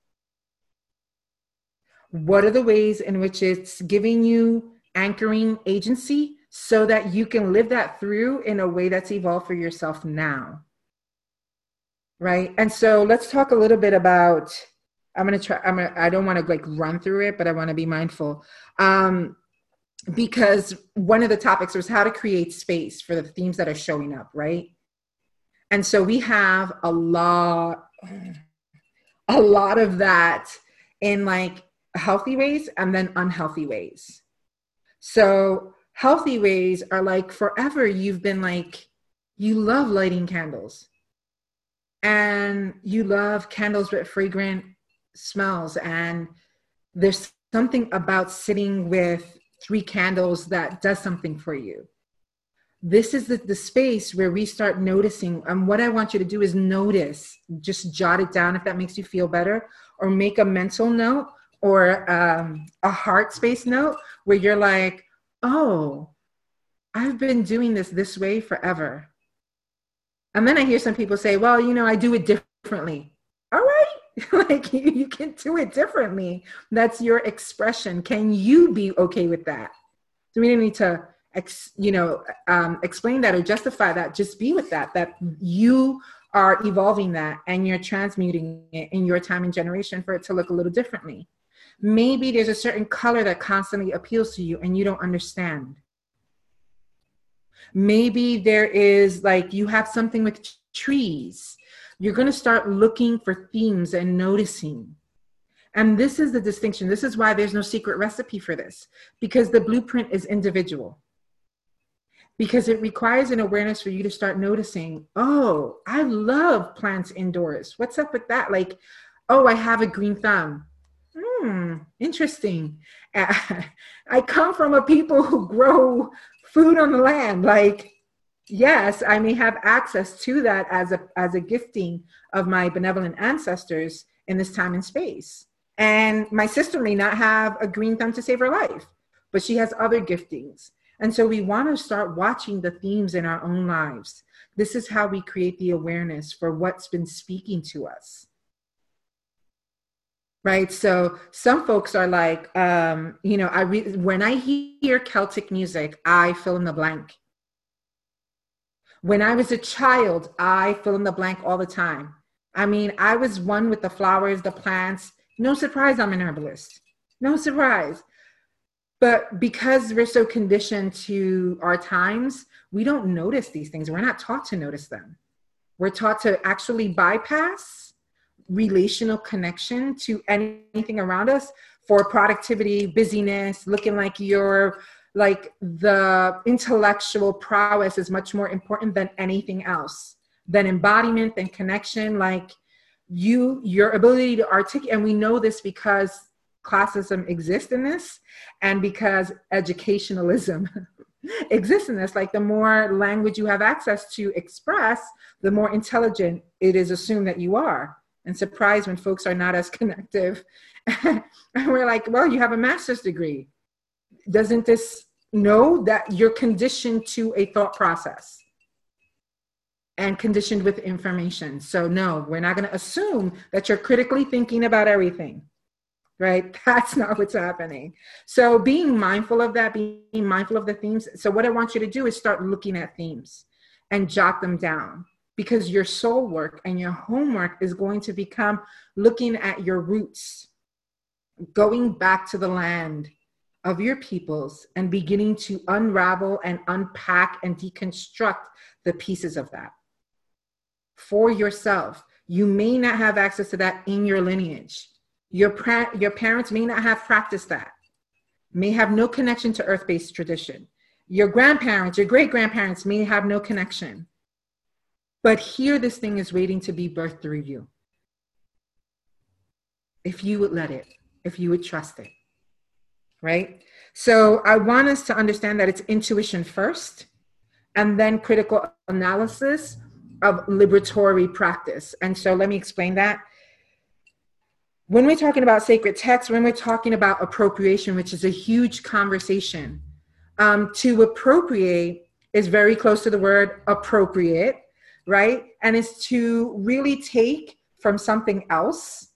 What are the ways in which it's giving you anchoring agency so that you can live that through in a way that's evolved for yourself now? Right? And so let's talk a little bit about, I'm going to try, I'm gonna, I don't want to like run through it, but I want to be mindful. Um, because one of the topics was how to create space for the themes that are showing up, right? And so we have a lot, a lot of that in like healthy ways and then unhealthy ways. So healthy ways are like forever you've been like, you love lighting candles and you love candles with fragrant smells. And there's something about sitting with three candles that does something for you. This is the, the space where we start noticing. And what I want you to do is notice, just jot it down if that makes you feel better, or make a mental note or um, a heart space note where you're like, oh, I've been doing this this way forever. And then I hear some people say, well, you know, I do it differently. All right, like you, you can do it differently. That's your expression. Can you be okay with that? So we don't need to, ex, you know, um, explain that or justify that. Just be with that, that you are evolving that and you're transmuting it in your time and generation for it to look a little differently. Maybe there's a certain color that constantly appeals to you and you don't understand. Maybe there is like, you have something with trees. You're going to start looking for themes and noticing. And this is the distinction. This is why there's no secret recipe for this, because the blueprint is individual. Because it requires an awareness for you to start noticing, oh, I love plants indoors. What's up with that? Like, oh, I have a green thumb. Hmm, interesting. I come from a people who grow food on the land. Like, yes, I may have access to that as a as a gifting of my benevolent ancestors in this time and space. And my sister may not have a green thumb to save her life, but she has other giftings. And so we want to start watching the themes in our own lives. This is how we create the awareness for what's been speaking to us. Right. So some folks are like, um, you know, I re- when I hear Celtic music, I fill in the blank. When I was a child, I fill in the blank all the time. I mean, I was one with the flowers, the plants, No surprise, I'm an herbalist. No surprise. But because we're so conditioned to our times, we don't notice these things. We're not taught to notice them. We're taught to actually bypass relational connection to anything around us for productivity, busyness, looking like you're like the intellectual prowess is much more important than anything else, than embodiment, than connection. Like you, your ability to articulate, and we know this because classism exists in this, and because educationalism exists in this. Like the more language you have access to express, the more intelligent it is assumed that you are. And surprised when folks are not as connective. And we're like, well, you have a master's degree. Doesn't this know that you're conditioned to a thought process and conditioned with information? So no, we're not going to assume that you're critically thinking about everything, right? That's not what's happening. So being mindful of that, being mindful of the themes. So what I want you to do is start looking at themes and jot them down, because your soul work and your homework is going to become looking at your roots, going back to the land of your peoples and beginning to unravel and unpack and deconstruct the pieces of that for yourself. You may not have access to that in your lineage. Your, pra- your parents may not have practiced that, may have no connection to earth-based tradition. Your grandparents, your great-grandparents may have no connection. But here this thing is waiting to be birthed through you. If you would let it, if you would trust it, right? So I want us to understand that it's intuition first, and then critical analysis of liberatory practice. And so let me explain that. When we're talking about sacred text, when we're talking about appropriation, which is a huge conversation, um, to appropriate is very close to the word appropriate, right? And it's to really take from something else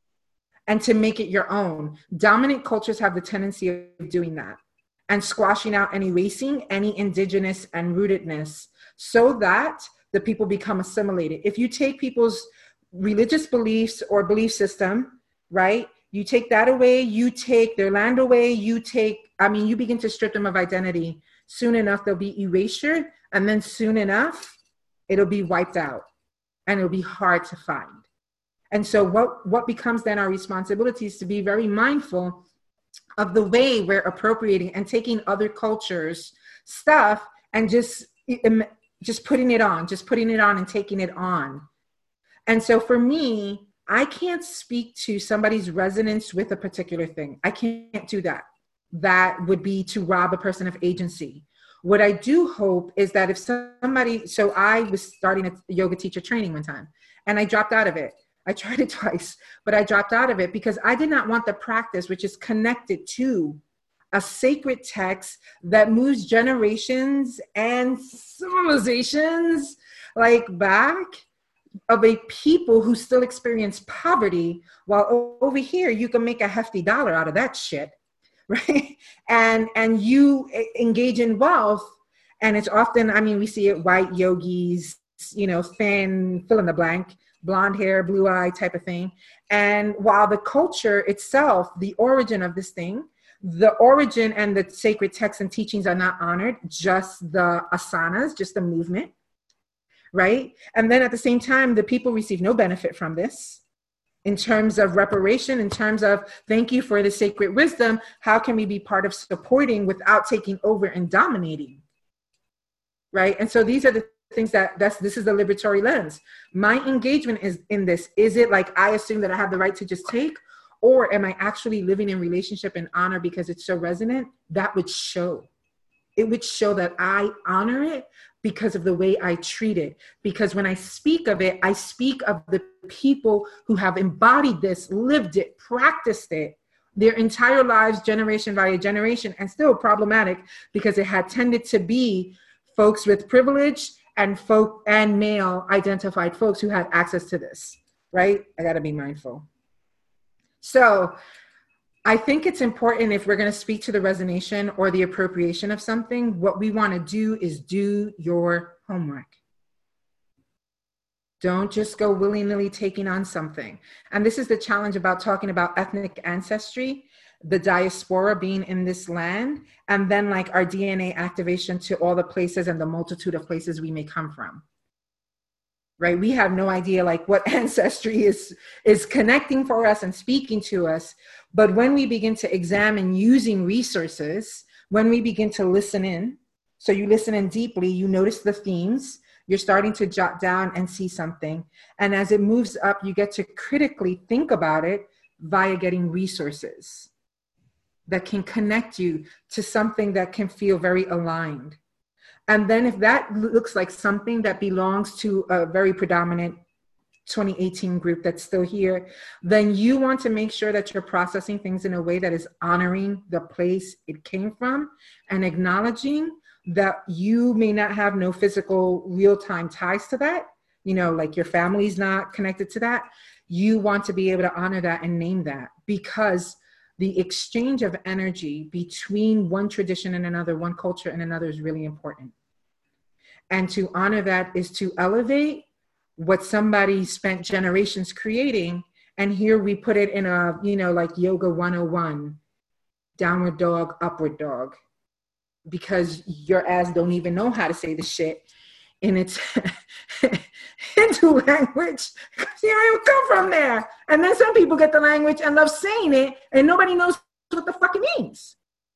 and to make it your own. Dominant cultures have the tendency of doing that and squashing out and erasing any indigenous and rootedness so that the people become assimilated. If you take people's religious beliefs or belief system, right? You take that away, you take their land away, you take, I mean, you begin to strip them of identity. Soon enough, they'll be erased, and then soon enough, it'll be wiped out and it'll be hard to find. And so what, what becomes then our responsibility is to be very mindful of the way we're appropriating and taking other cultures' stuff and just, just putting it on, just putting it on and taking it on. And so for me, I can't speak to somebody's resonance with a particular thing. I can't do that. That would be to rob a person of agency. What I do hope is that if somebody, so I was starting a yoga teacher training one time and I dropped out of it. I tried it twice, but I dropped out of it because I did not want the practice, which is connected to a sacred text that moves generations and civilizations like back, of a people who still experience poverty, while over here you can make a hefty dollar out of that shit, right? And and you engage in wealth, and it's often, I mean, we see it, white yogis, you know, thin, fill in the blank, blonde hair, blue eye type of thing. And while the culture itself, the origin of this thing, the origin and the sacred texts and teachings are not honored, just the asanas, just the movement, right? And then at the same time, the people receive no benefit from this in terms of reparation, in terms of thank you for the sacred wisdom. How can we be part of supporting without taking over and dominating, right? And so these are the things that that's this is the liberatory lens. My engagement is in this. Is it like I assume that I have the right to just take, or am I actually living in relationship and honor because it's so resonant? That would show. It would show that I honor it because of the way I treat it. Because when I speak of it, I speak of the people who have embodied this, lived it, practiced it their entire lives, generation by generation, and still problematic because it had tended to be folks with privilege and folk and male identified folks who had access to this, right? I gotta be mindful. So I think it's important, if we're going to speak to the resonation or the appropriation of something, what we want to do is do your homework. Don't just go willy-nilly taking on something. And this is the challenge about talking about ethnic ancestry, the diaspora being in this land, and then like our D N A activation to all the places and the multitude of places we may come from. Right? We have no idea like what ancestry is, is connecting for us and speaking to us. But when we begin to examine using resources, when we begin to listen in, so you listen in deeply, you notice the themes, you're starting to jot down and see something. And as it moves up, you get to critically think about it via getting resources that can connect you to something that can feel very aligned. And then if that looks like something that belongs to a very predominant twenty eighteen group that's still here, then you want to make sure that you're processing things in a way that is honoring the place it came from and acknowledging that you may not have no physical real-time ties to that, you know, like your family's not connected to that. You want to be able to honor that and name that, because the exchange of energy between one tradition and another, one culture and another is really important. And to honor that is to elevate what somebody spent generations creating. And here we put it in a, you know, like yoga one oh one, downward dog, upward dog, because your ass don't even know how to say the shit in its Hindu language, because you don't even come from there. And then some people get the language and love saying it, and nobody knows what the fuck it means.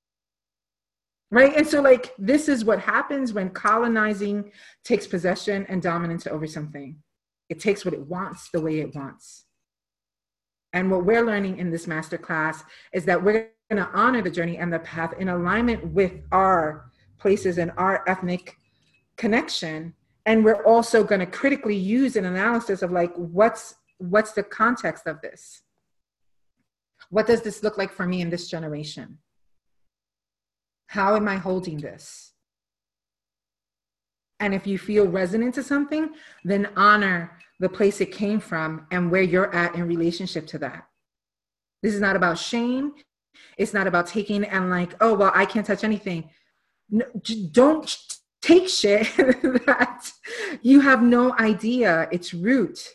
Right? And so like, this is what happens when colonizing takes possession and dominance over something. It takes what it wants the way it wants. And what we're learning in this masterclass is that we're going to honor the journey and the path in alignment with our places and our ethnic connection. And we're also going to critically use an analysis of like, what's, what's the context of this? What does this look like for me in this generation? How am I holding this? And if you feel resonant to something, then honor the place it came from and where you're at in relationship to that. This is not about shame. It's not about taking and like, oh, well, I can't touch anything. No, don't take shit that you have no idea its root.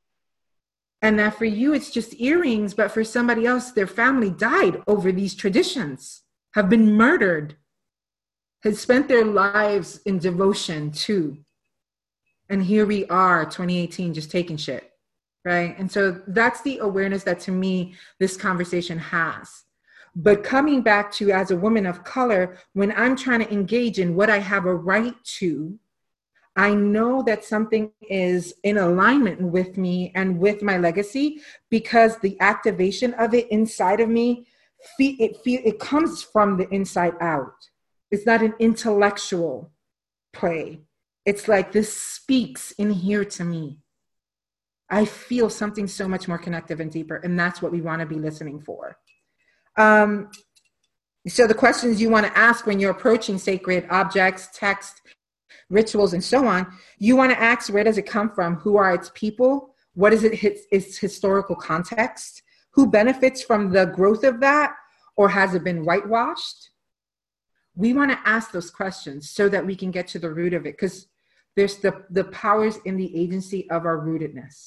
And that for you, it's just earrings, but for somebody else, their family died over these traditions, have been murdered, had spent their lives in devotion to. And here we are, twenty eighteen, just taking shit, right? And so that's the awareness that to me, this conversation has. But coming back to, as a woman of color, when I'm trying to engage in what I have a right to, I know that something is in alignment with me and with my legacy, because the activation of it inside of me, it, it comes from the inside out. It's not an intellectual play. It's like, this speaks in here to me. I feel something so much more connective and deeper, and that's what we want to be listening for. Um, so the questions you want to ask when you're approaching sacred objects, text, rituals, and so on, you want to ask, where does it come from? Who are its people? What is it, its historical context? Who benefits from the growth of that? Or has it been whitewashed? We want to ask those questions so that we can get to the root of it, because there's the, the powers in the agency of our rootedness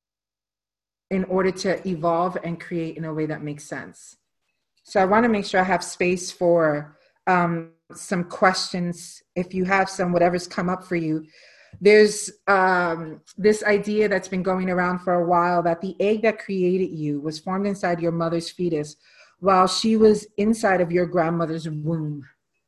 in order to evolve and create in a way that makes sense. So I want to make sure I have space for um, some questions. If you have some, whatever's come up for you. There's um, this idea that's been going around for a while, that the egg that created you was formed inside your mother's fetus while she was inside of your grandmother's womb.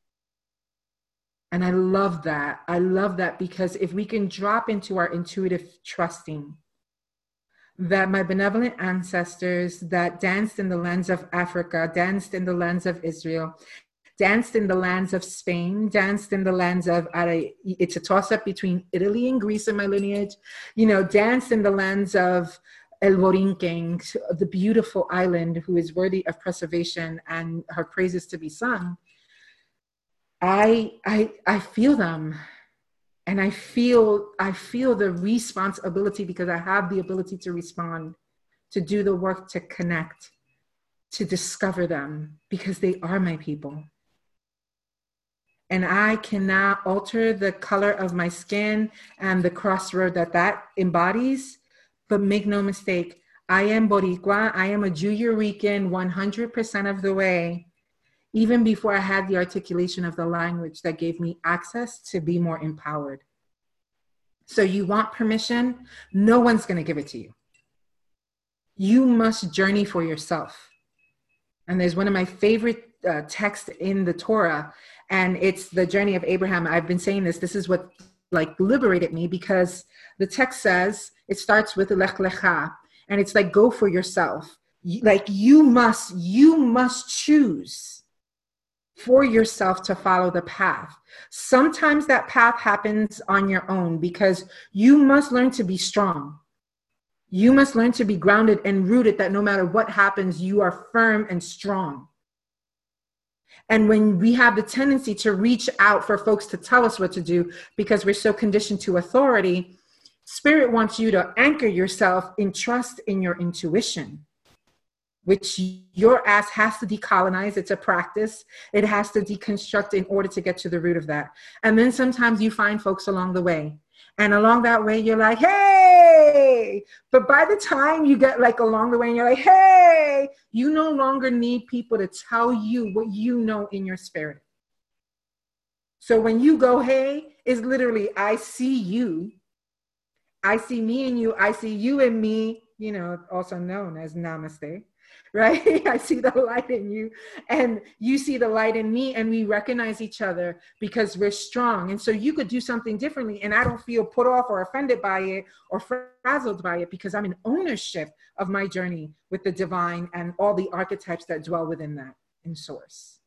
And I love that. I love that, because if we can drop into our intuitive trusting that my benevolent ancestors that danced in the lands of Africa, danced in the lands of Israel, danced in the lands of Spain, danced in the lands of, it's a toss-up between Italy and Greece in my lineage, you know, danced in the lands of El Borinquen, the beautiful island who is worthy of preservation and her praises to be sung. I, I, I feel them. And I feel, I feel the responsibility, because I have the ability to respond, to do the work, to connect, to discover them, because they are my people. and I cannot alter the color of my skin and the crossroad that that embodies. But make no mistake, I am Boricua. I am a Juyurican one hundred percent of the way, even before I had the articulation of the language that gave me access to be more empowered. So you want permission? No one's going to give it to you. You must journey for yourself. And there's one of my favorite uh, texts in the Torah, and it's the journey of Abraham. I've been saying this. This is what like liberated me, because the text says, it starts with Lech Lecha, and it's like, go for yourself. Like you must, you must choose for yourself to follow the path. Sometimes that path happens on your own, because you must learn to be strong. You must learn to be grounded and rooted, that no matter what happens, you are firm and strong. And when we have the tendency to reach out for folks to tell us what to do, because we're so conditioned to authority, Spirit wants you to anchor yourself in trust in your intuition, which your ass has to decolonize. It's a practice. It has to deconstruct in order to get to the root of that. And then sometimes you find folks along the way. And along that way, you're like, hey, but by the time you get like along the way and you're like, hey, you no longer need people to tell you what you know in your spirit. So when you go, hey, it's literally, I see you. I see me and you. I see you and me, you know, also known as namaste. Right? I see the light in you and you see the light in me, and we recognize each other because we're strong. And so you could do something differently, and I don't feel put off or offended by it or frazzled by it, because I'm in ownership of my journey with the divine and all the archetypes that dwell within that in source.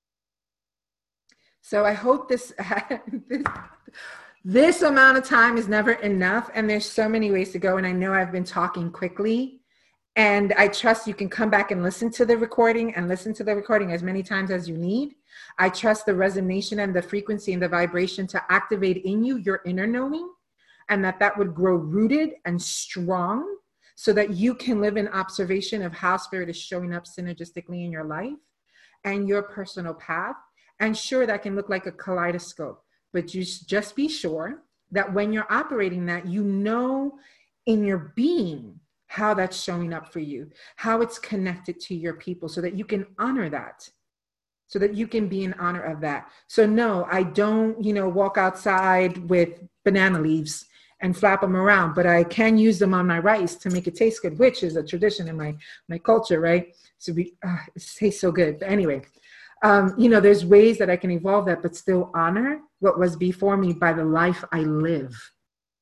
So I hope this, this, this amount of time is never enough, and there's so many ways to go. And I know I've been talking quickly. And I trust you can come back and listen to the recording and listen to the recording as many times as you need. I trust the resonation and the frequency and the vibration to activate in you your inner knowing, and that that would grow rooted and strong, so that you can live in observation of how Spirit is showing up synergistically in your life and your personal path. And sure, that can look like a kaleidoscope, but just, just be sure that when you're operating that, you know in your being how that's showing up for you, how it's connected to your people, so that you can honor that, so that you can be in honor of that. So no, I don't, you know, walk outside with banana leaves and flap them around, but I can use them on my rice to make it taste good, which is a tradition in my, my culture, right? So we, uh, it tastes so good. But anyway, um, you know, there's ways that I can evolve that, but still honor what was before me by the life I live.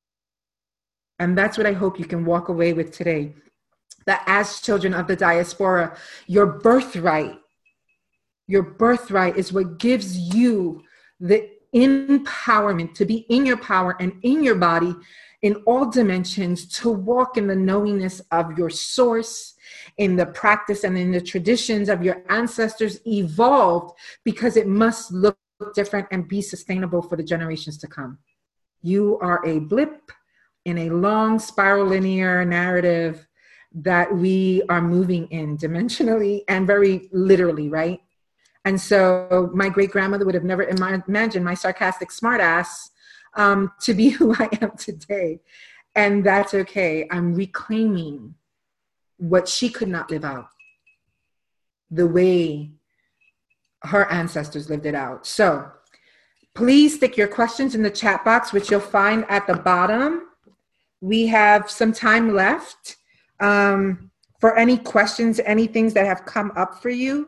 And that's what I hope you can walk away with today. That as children of the diaspora, your birthright, your birthright is what gives you the empowerment to be in your power and in your body in all dimensions, to walk in the knowingness of your source, in the practice and in the traditions of your ancestors evolved, because it must look different and be sustainable for the generations to come. You are a blip in a long spiral linear narrative that we are moving in dimensionally and very literally, right? And so my great grandmother would have never ima- imagined my sarcastic smartass um, to be who I am today. And that's okay. I'm reclaiming what she could not live out, the way her ancestors lived it out. So please stick your questions in the chat box, which you'll find at the bottom. We have some time left um, for any questions, any things that have come up for you.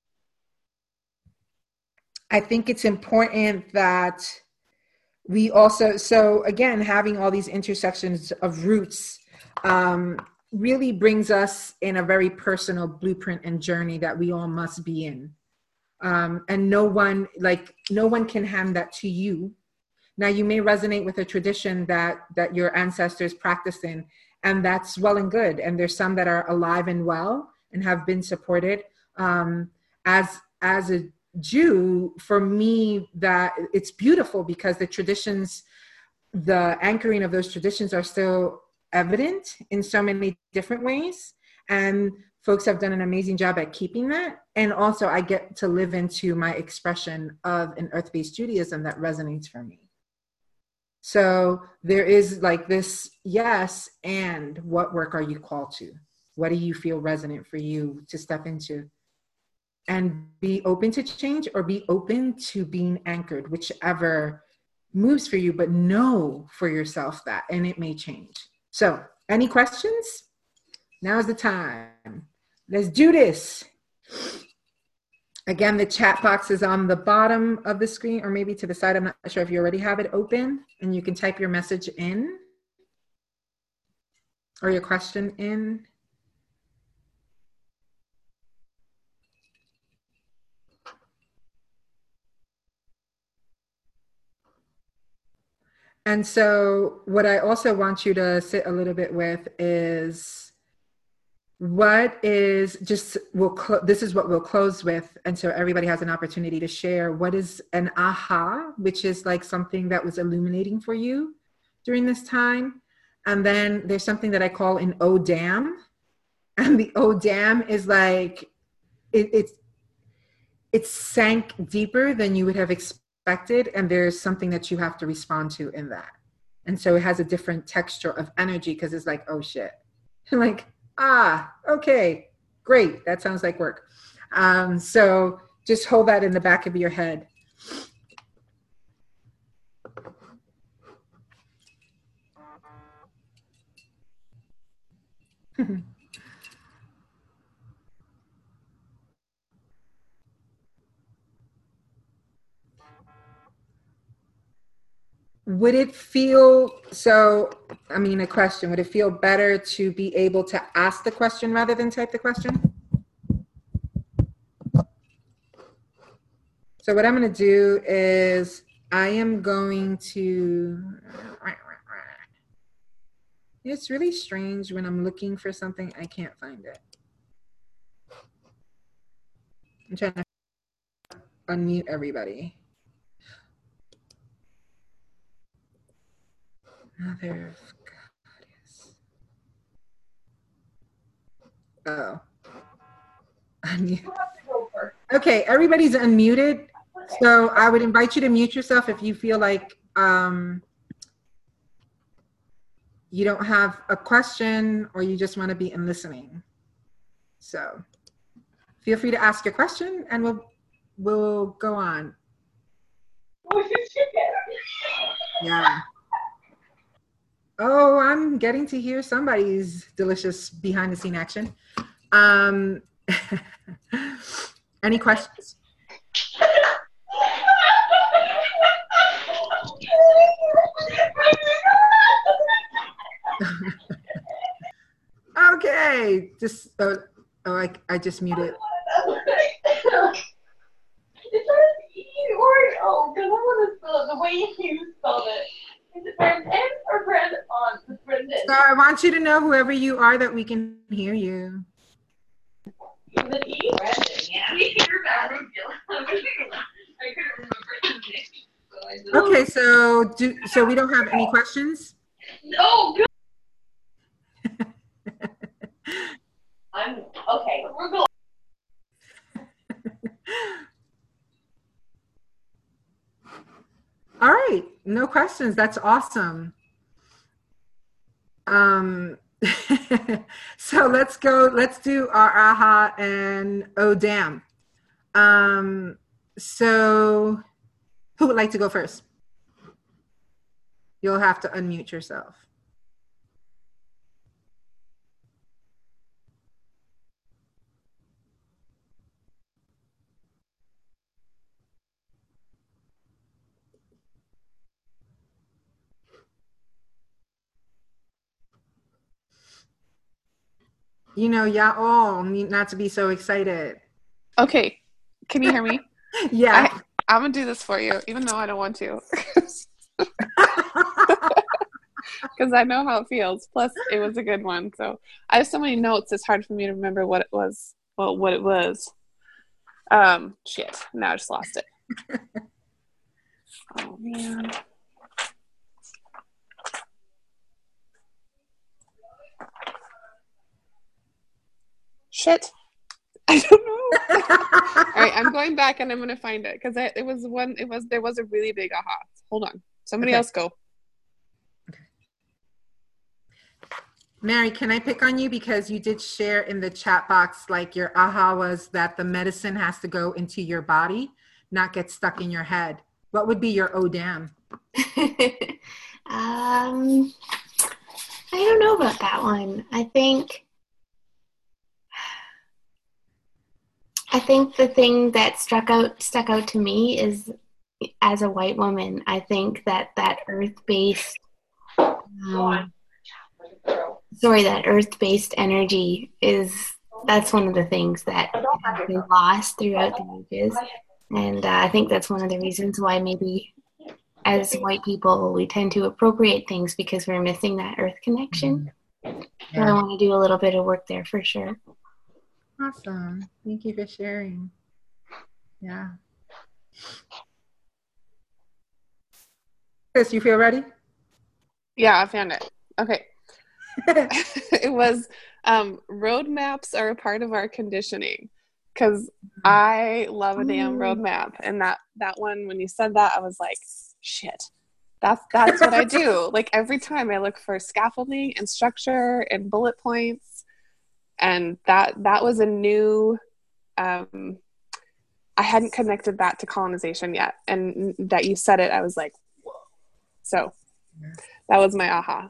I think it's important that we also, so again, having all these intersections of roots um, really brings us in a very personal blueprint and journey that we all must be in. Um, and no one, like, no one can hand that to you. Now, you may resonate with a tradition that that your ancestors practiced in, and that's well and good. And there's some that are alive and well and have been supported. Um, as as a Jew, for me, that it's beautiful because the traditions, the anchoring of those traditions are still evident in so many different ways. And folks have done an amazing job at keeping that. And also I get to live into my expression of an earth-based Judaism that resonates for me. So there is like this, yes, and what work are you called to? What do you feel resonant for you to step into? And be open to change or be open to being anchored, whichever moves for you, but know for yourself that, and it may change. So any questions? Now's the time. Let's do this. Again, the chat box is on the bottom of the screen or maybe to the side. I'm not sure if you already have it open, and you can type your message in or your question in. And so what I also want you to sit a little bit with is what is just, we'll this is what we'll close with. And so everybody has an opportunity to share what is an aha, which is like something that was illuminating for you during this time. And then there's something that I call an oh damn. And the oh damn is like, it, it's, it sank deeper than you would have expected. And there's something that you have to respond to in that. And so it has a different texture of energy because it's like, oh shit. Like, ah, okay, great. That sounds like work. Um, so just hold that in the back of your head. Would it feel, so, I mean, a question, would it feel better to be able to ask the question rather than type the question? So what I'm going to do is I am going to, it's really strange when I'm looking for something, I can't find it. I'm trying to unmute everybody. Mother of God. Oh. Unmute. Okay, everybody's unmuted. So I would invite you to mute yourself if you feel like um, you don't have a question or you just want to be in listening. So feel free to ask your question and we'll we'll go on. Yeah. Oh, I'm getting to hear somebody's delicious behind the scene action. Um, any questions? Okay, just oh, oh I, I just muted. It's hard to eat Oreo because I want to spell it the way you spelled it. Is it Brandon or Brandon on? It's Brandon. So I want you to know whoever you are that we can hear you. Is it E? Brandon, yeah. I couldn't remember his name. So okay, so do so we don't have any questions? No, good. I'm okay. We're going. All right, no questions. That's awesome. Um, so let's go. Let's do our aha and oh damn. Um, so who would like to go first? You'll have to unmute yourself. You know, y'all all need not to be so excited. Okay, can you hear me? Yeah. I, I'm gonna do this for you, even though I don't want to. Because I know how it feels. Plus, it was a good one. So I have so many notes, it's hard for me to remember what it was. Well, what it was. Um, shit. Now I just lost it. Oh, man. shit. I don't know. All right, I'm going back and I'm going to find it because it was one. It was there was a really big aha. Hold on, somebody Okay. else go. Okay. Mary, can I pick on you because you did share in the chat box like your aha was that the medicine has to go into your body, not get stuck in your head. What would be your oh damn? um, I don't know about that one. I think. I think the thing that struck out stuck out to me is, as a white woman, I think that that earth-based, um, sorry, that earth-based energy is, that's one of the things that has been lost throughout the ages. And uh, I think that's one of the reasons why maybe as white people, we tend to appropriate things because we're missing that earth connection. Yeah. So I want to do a little bit of work there for sure. Awesome. Thank you for sharing. Yeah. Chris, you feel ready? Yeah, I found it. Okay. It was um, roadmaps are a part of our conditioning because I love a damn roadmap. And that, that one, when you said that, I was like, shit, that's, that's what I do. Like every time I look for scaffolding and structure and bullet points. And that that was a new, um, I hadn't connected that to colonization yet. And that you said it, I was like, whoa. So that was my aha.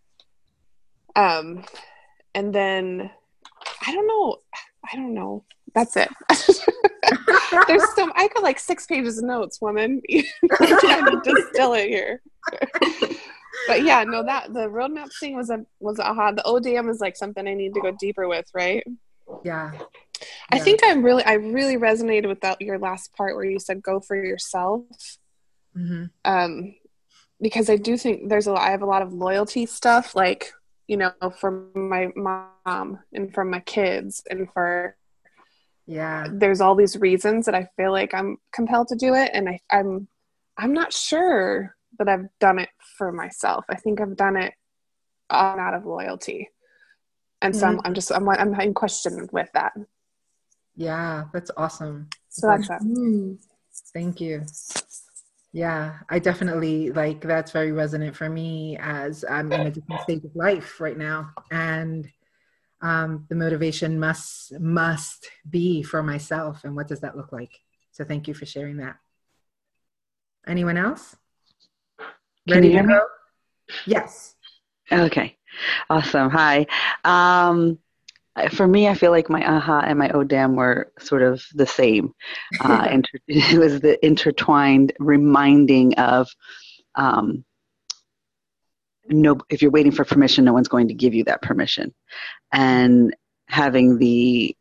Um, and then, I don't know, I don't know. That's it. There's some, I got like six pages of notes, woman. I'm trying to distill it here. But yeah, no, that the roadmap thing was a was a aha. The O D M is like something I need to go deeper with, right? Yeah. I yeah. think I'm really I really resonated with that your last part where you said go for yourself. Mm-hmm. Um, because I do think there's a lot, I have a lot of loyalty stuff, like, you know, for my mom and for my kids and for yeah. There's all these reasons that I feel like I'm compelled to do it, and I, I'm I'm not sure that I've done it for myself. I think I've done it um, out of loyalty. And so Mm-hmm. I'm, I'm just, I'm, I'm in question with that. Yeah, that's awesome. So that's that. Mm. Thank you. Yeah, I definitely, like, that's very resonant for me as I'm in a different stage of life right now. And um, the motivation must, must be for myself. And what does that look like? So thank you for sharing that. Anyone else? Can you hear me? Go? Yes. Okay. Awesome. Hi. Um, for me, I feel like my aha and my oh damn were sort of the same. Uh, inter- it was the intertwined reminding of, um, no, if you're waiting for permission, no one's going to give you that permission. And having the,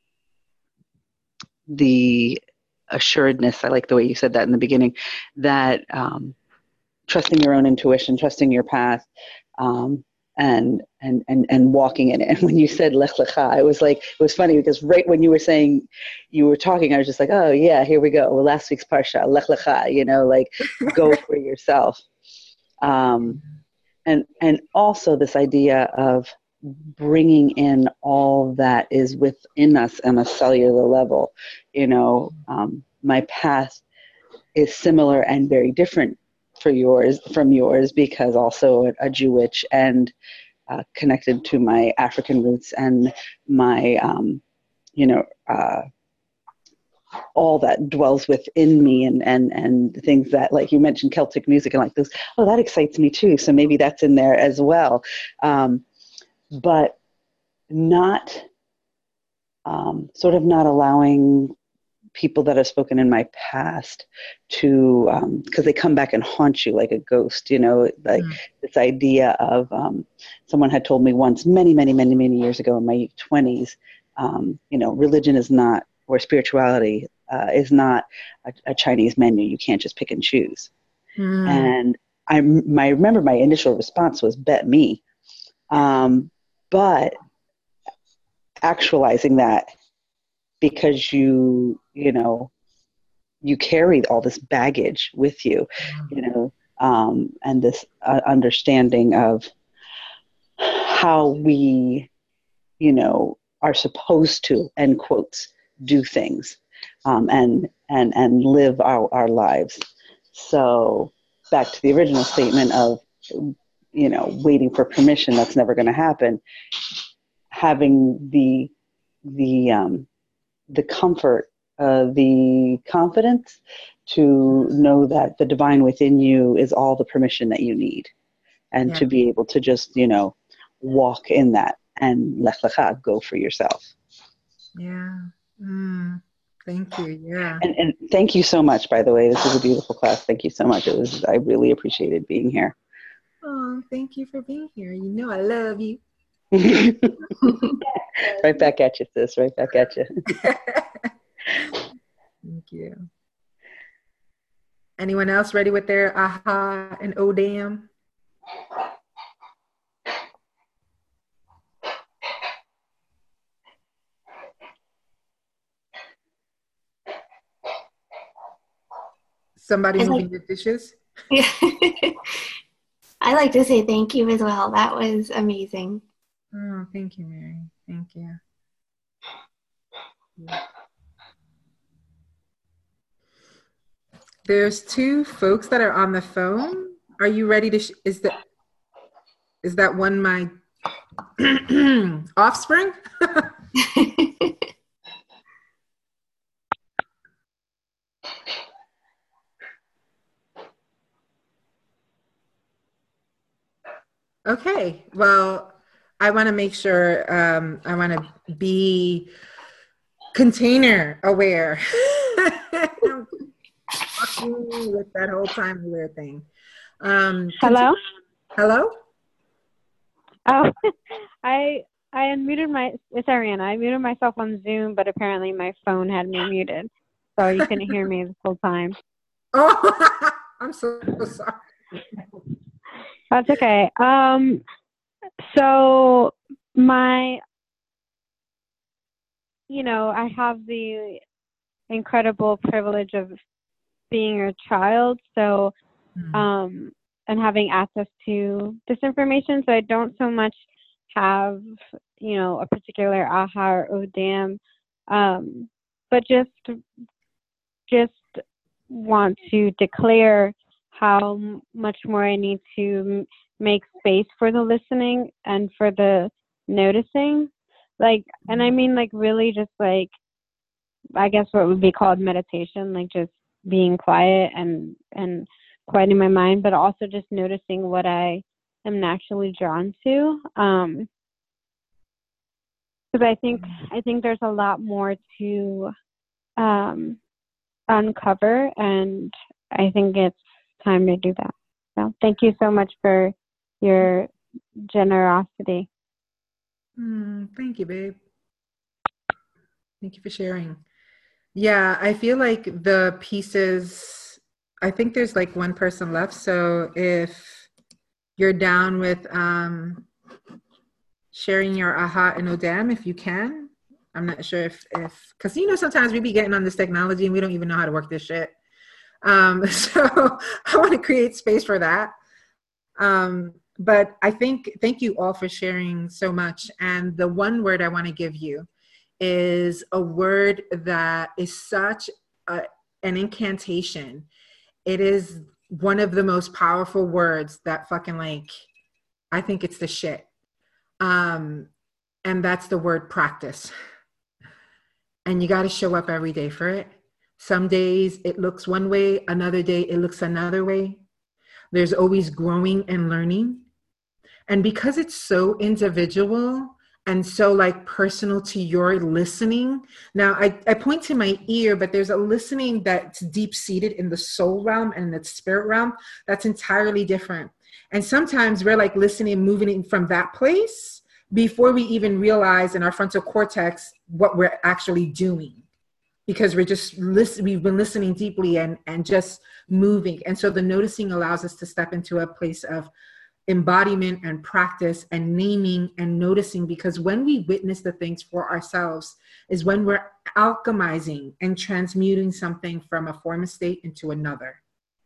the assuredness, I like the way you said that in the beginning, that, um, trusting your own intuition, trusting your path, um, and, and, and, and walking in it. And when you said Lech Lecha, it was like, it was funny because right when you were saying, you were talking, I was just like, oh yeah, here we go. Well, last week's Parsha, Lech Lecha, you know, like go for yourself. Um, and, and also this idea of bringing in all that is within us on a cellular level. You know, um, my path is similar and very different for yours from yours because also a, a Jewish and uh, connected to my African roots and my, um, you know, uh, all that dwells within me and, and, and things that, like you mentioned, Celtic music and like this, oh, that excites me too. So maybe that's in there as well. Um, but not um, sort of not allowing people that have spoken in my past to, because um, they come back and haunt you like a ghost, you know, like mm. this idea of, um, someone had told me once many, many, many, many years ago in my twenties, um, you know, religion is not, or spirituality uh, is not a, a Chinese menu. You can't just pick and choose. Mm. And I, my, I remember my initial response was bet me. Um, but actualizing that, because you, you know, you carried all this baggage with you, you know, um, and this uh, understanding of how we, you know, are supposed to, end quotes, do things um, and and and live our, our lives. So back to the original statement of, you know, waiting for permission, that's never going to happen. Having the the um, the comfort, uh, the confidence to know that the divine within you is all the permission that you need, and Yeah. to be able to just, you know, walk in that and lech lecha, go for yourself. Yeah. Mm. Thank you. Yeah. And, and thank you so much, by the way. This is a beautiful class. Thank you so much. It was, I really appreciated being here. Oh, thank you for being here. You know I love you. Right back at you, sis. Right back at you. Thank you. Anyone else ready with their aha and oh damn? Somebody I moving like- the dishes? I like to say thank you as well. That was amazing. Oh, thank you, Mary. Thank you. Yeah. There's two folks that are on the phone. Are you ready to? Sh- is that is that one my offspring? Okay. Well, I want to make sure. Um, I want to be container aware. With that whole time aware thing. Um, Hello? Hello? Oh, I I unmuted my, it's Ariana. I muted myself on Zoom, but apparently my phone had me muted. So you couldn't hear me the whole time. Oh, I'm so, so sorry. That's okay. Um, so my, you know, I have the incredible privilege of being a child. So, um, and having access to this information. So I don't so much have, you know, a particular aha or oh damn, um, but just, just want to declare how much more I need to m- make space for the listening and for the noticing. Like, and I mean, like, really just like, I guess what would be called meditation, like just being quiet and, and quieting my mind, but also just noticing what I am naturally drawn to. Um, because I think, I think there's a lot more to, um, uncover, and I think it's time to do that. So thank you so much for your generosity. Mm, thank you, babe. Thank you for sharing. Yeah, I feel like the pieces, I think there's like one person left. So if you're down with um, sharing your aha and odam, if you can, I'm not sure if, if, cause you know, sometimes we be getting on this technology and we don't even know how to work this shit. Um, so I want to create space for that. Um, but I think, thank you all for sharing so much. And the one word I want to give you is a word that is such a, an incantation. It is one of the most powerful words that fucking like, I think it's the shit. Um, and that's the word practice. And you got to show up every day for it. Some days it looks one way, another day it looks another way. There's always growing and learning. And because it's so individual and so like personal to your listening, now I, I point to my ear, but there's a listening that's deep-seated in the soul realm and the spirit realm that's entirely different. And sometimes we're like listening, moving in from that place before we even realize in our frontal cortex what we're actually doing. Because we're just listen, we've been listening deeply and, and just moving. And so the noticing allows us to step into a place of embodiment and practice and naming and noticing, because when we witness the things for ourselves is when we're alchemizing and transmuting something from a former state into another.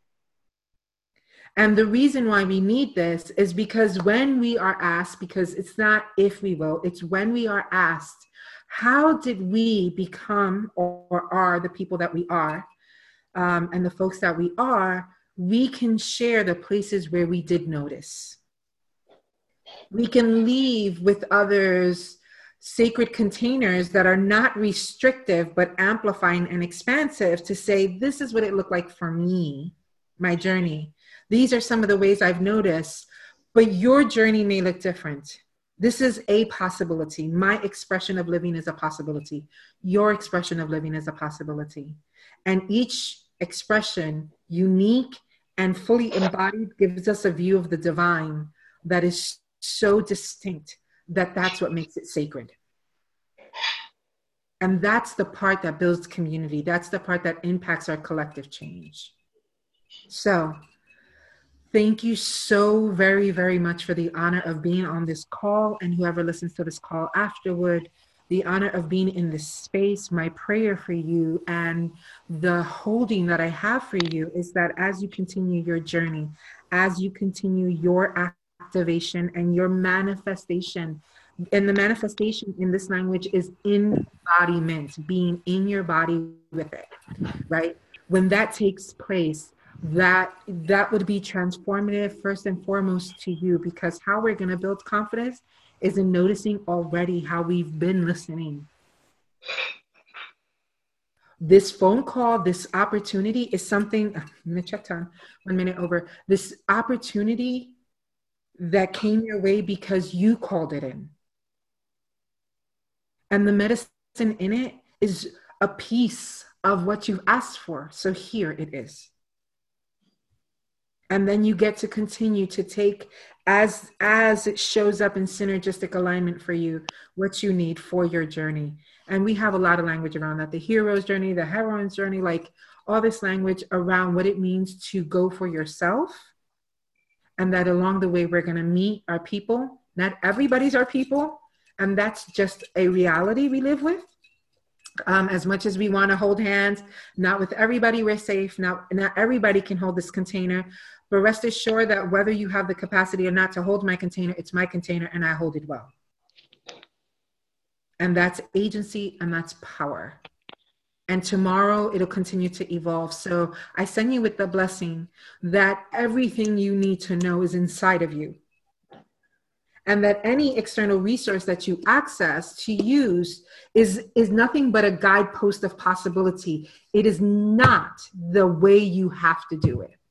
And the reason why we need this is because when we are asked, because it's not if we will, it's when we are asked how did we become or, or are the people that we are, um, and the folks that we are, we can share the places where we did notice. We can leave with others sacred containers that are not restrictive, but amplifying and expansive to say, this is what it looked like for me, my journey. These are some of the ways I've noticed, but your journey may look different. This is a possibility. My expression of living is a possibility. Your expression of living is a possibility. And each expression, unique and fully embodied, gives us a view of the divine that is so distinct that that's what makes it sacred. And that's the part that builds community. That's the part that impacts our collective change. So thank you so very, very much for the honor of being on this call, and whoever listens to this call afterward, the honor of being in this space. My prayer for you and the holding that I have for you is that as you continue your journey, as you continue your activation and your manifestation, and the manifestation in this language is embodiment, being in your body with it, right? When that takes place, that that would be transformative first and foremost to you, because how we're going to build confidence is in noticing already how we've been listening. This phone call, this opportunity is something, I'm going to check time, one minute over, this opportunity that came your way because you called it in. And the medicine in it is a piece of what you've asked for. So here it is. And then you get to continue to take, as, as it shows up in synergistic alignment for you, what you need for your journey. And we have a lot of language around that. The hero's journey, the heroine's journey, like all this language around what it means to go for yourself. And that along the way, we're going to meet our people. Not everybody's our people. And that's just a reality we live with. Um, as much as we want to hold hands, not with everybody we're safe. Not, not everybody can hold this container. But rest assured that whether you have the capacity or not to hold my container, it's my container and I hold it well. And that's agency and that's power. And tomorrow it'll continue to evolve. So I send you with the blessing that everything you need to know is inside of you. And that any external resource that you access to use is, is nothing but a guidepost of possibility. It is not the way you have to do it.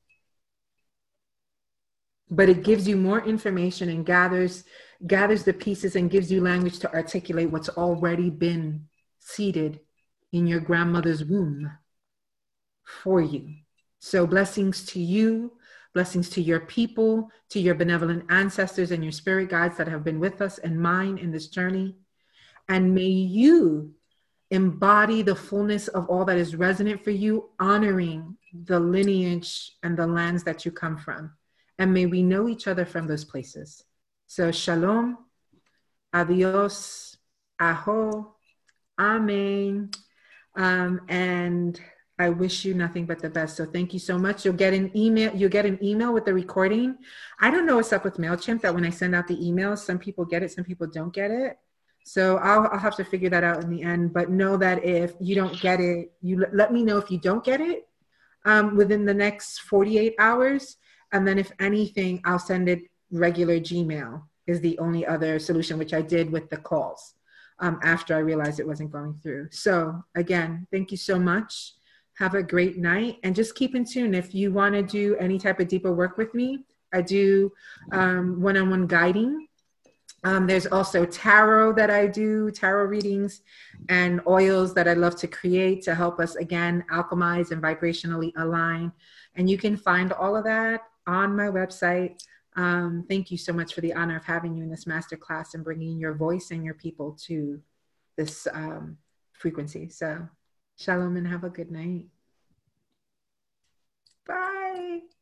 But it gives you more information and gathers, gathers the pieces and gives you language to articulate what's already been seated in your grandmother's womb for you. So blessings to you. Blessings to your people, to your benevolent ancestors and your spirit guides that have been with us and mine in this journey. And may you embody the fullness of all that is resonant for you, honoring the lineage and the lands that you come from. And may we know each other from those places. So shalom, adios, aho, amen. Um, and I wish you nothing but the best. So thank you so much. You'll get an email. You'll get an email with the recording. I don't know what's up with MailChimp that when I send out the emails, some people get it, some people don't get it. So I'll, I'll have to figure that out in the end. But know that if you don't get it, you let, let me know if you don't get it um, within the next forty-eight hours. And then if anything, I'll send it regular Gmail is the only other solution, which I did with the calls um, after I realized it wasn't going through. So again, thank you so much. Have a great night and just keep in tune. If you want to do any type of deeper work with me, I do um, one-on-one guiding. Um, there's also tarot that I do, tarot readings and oils that I love to create to help us, again, alchemize and vibrationally align. And you can find all of that on my website. Um, thank you so much for the honor of having you in this masterclass and bringing your voice and your people to this um, frequency. So shalom and have a good night. Bye.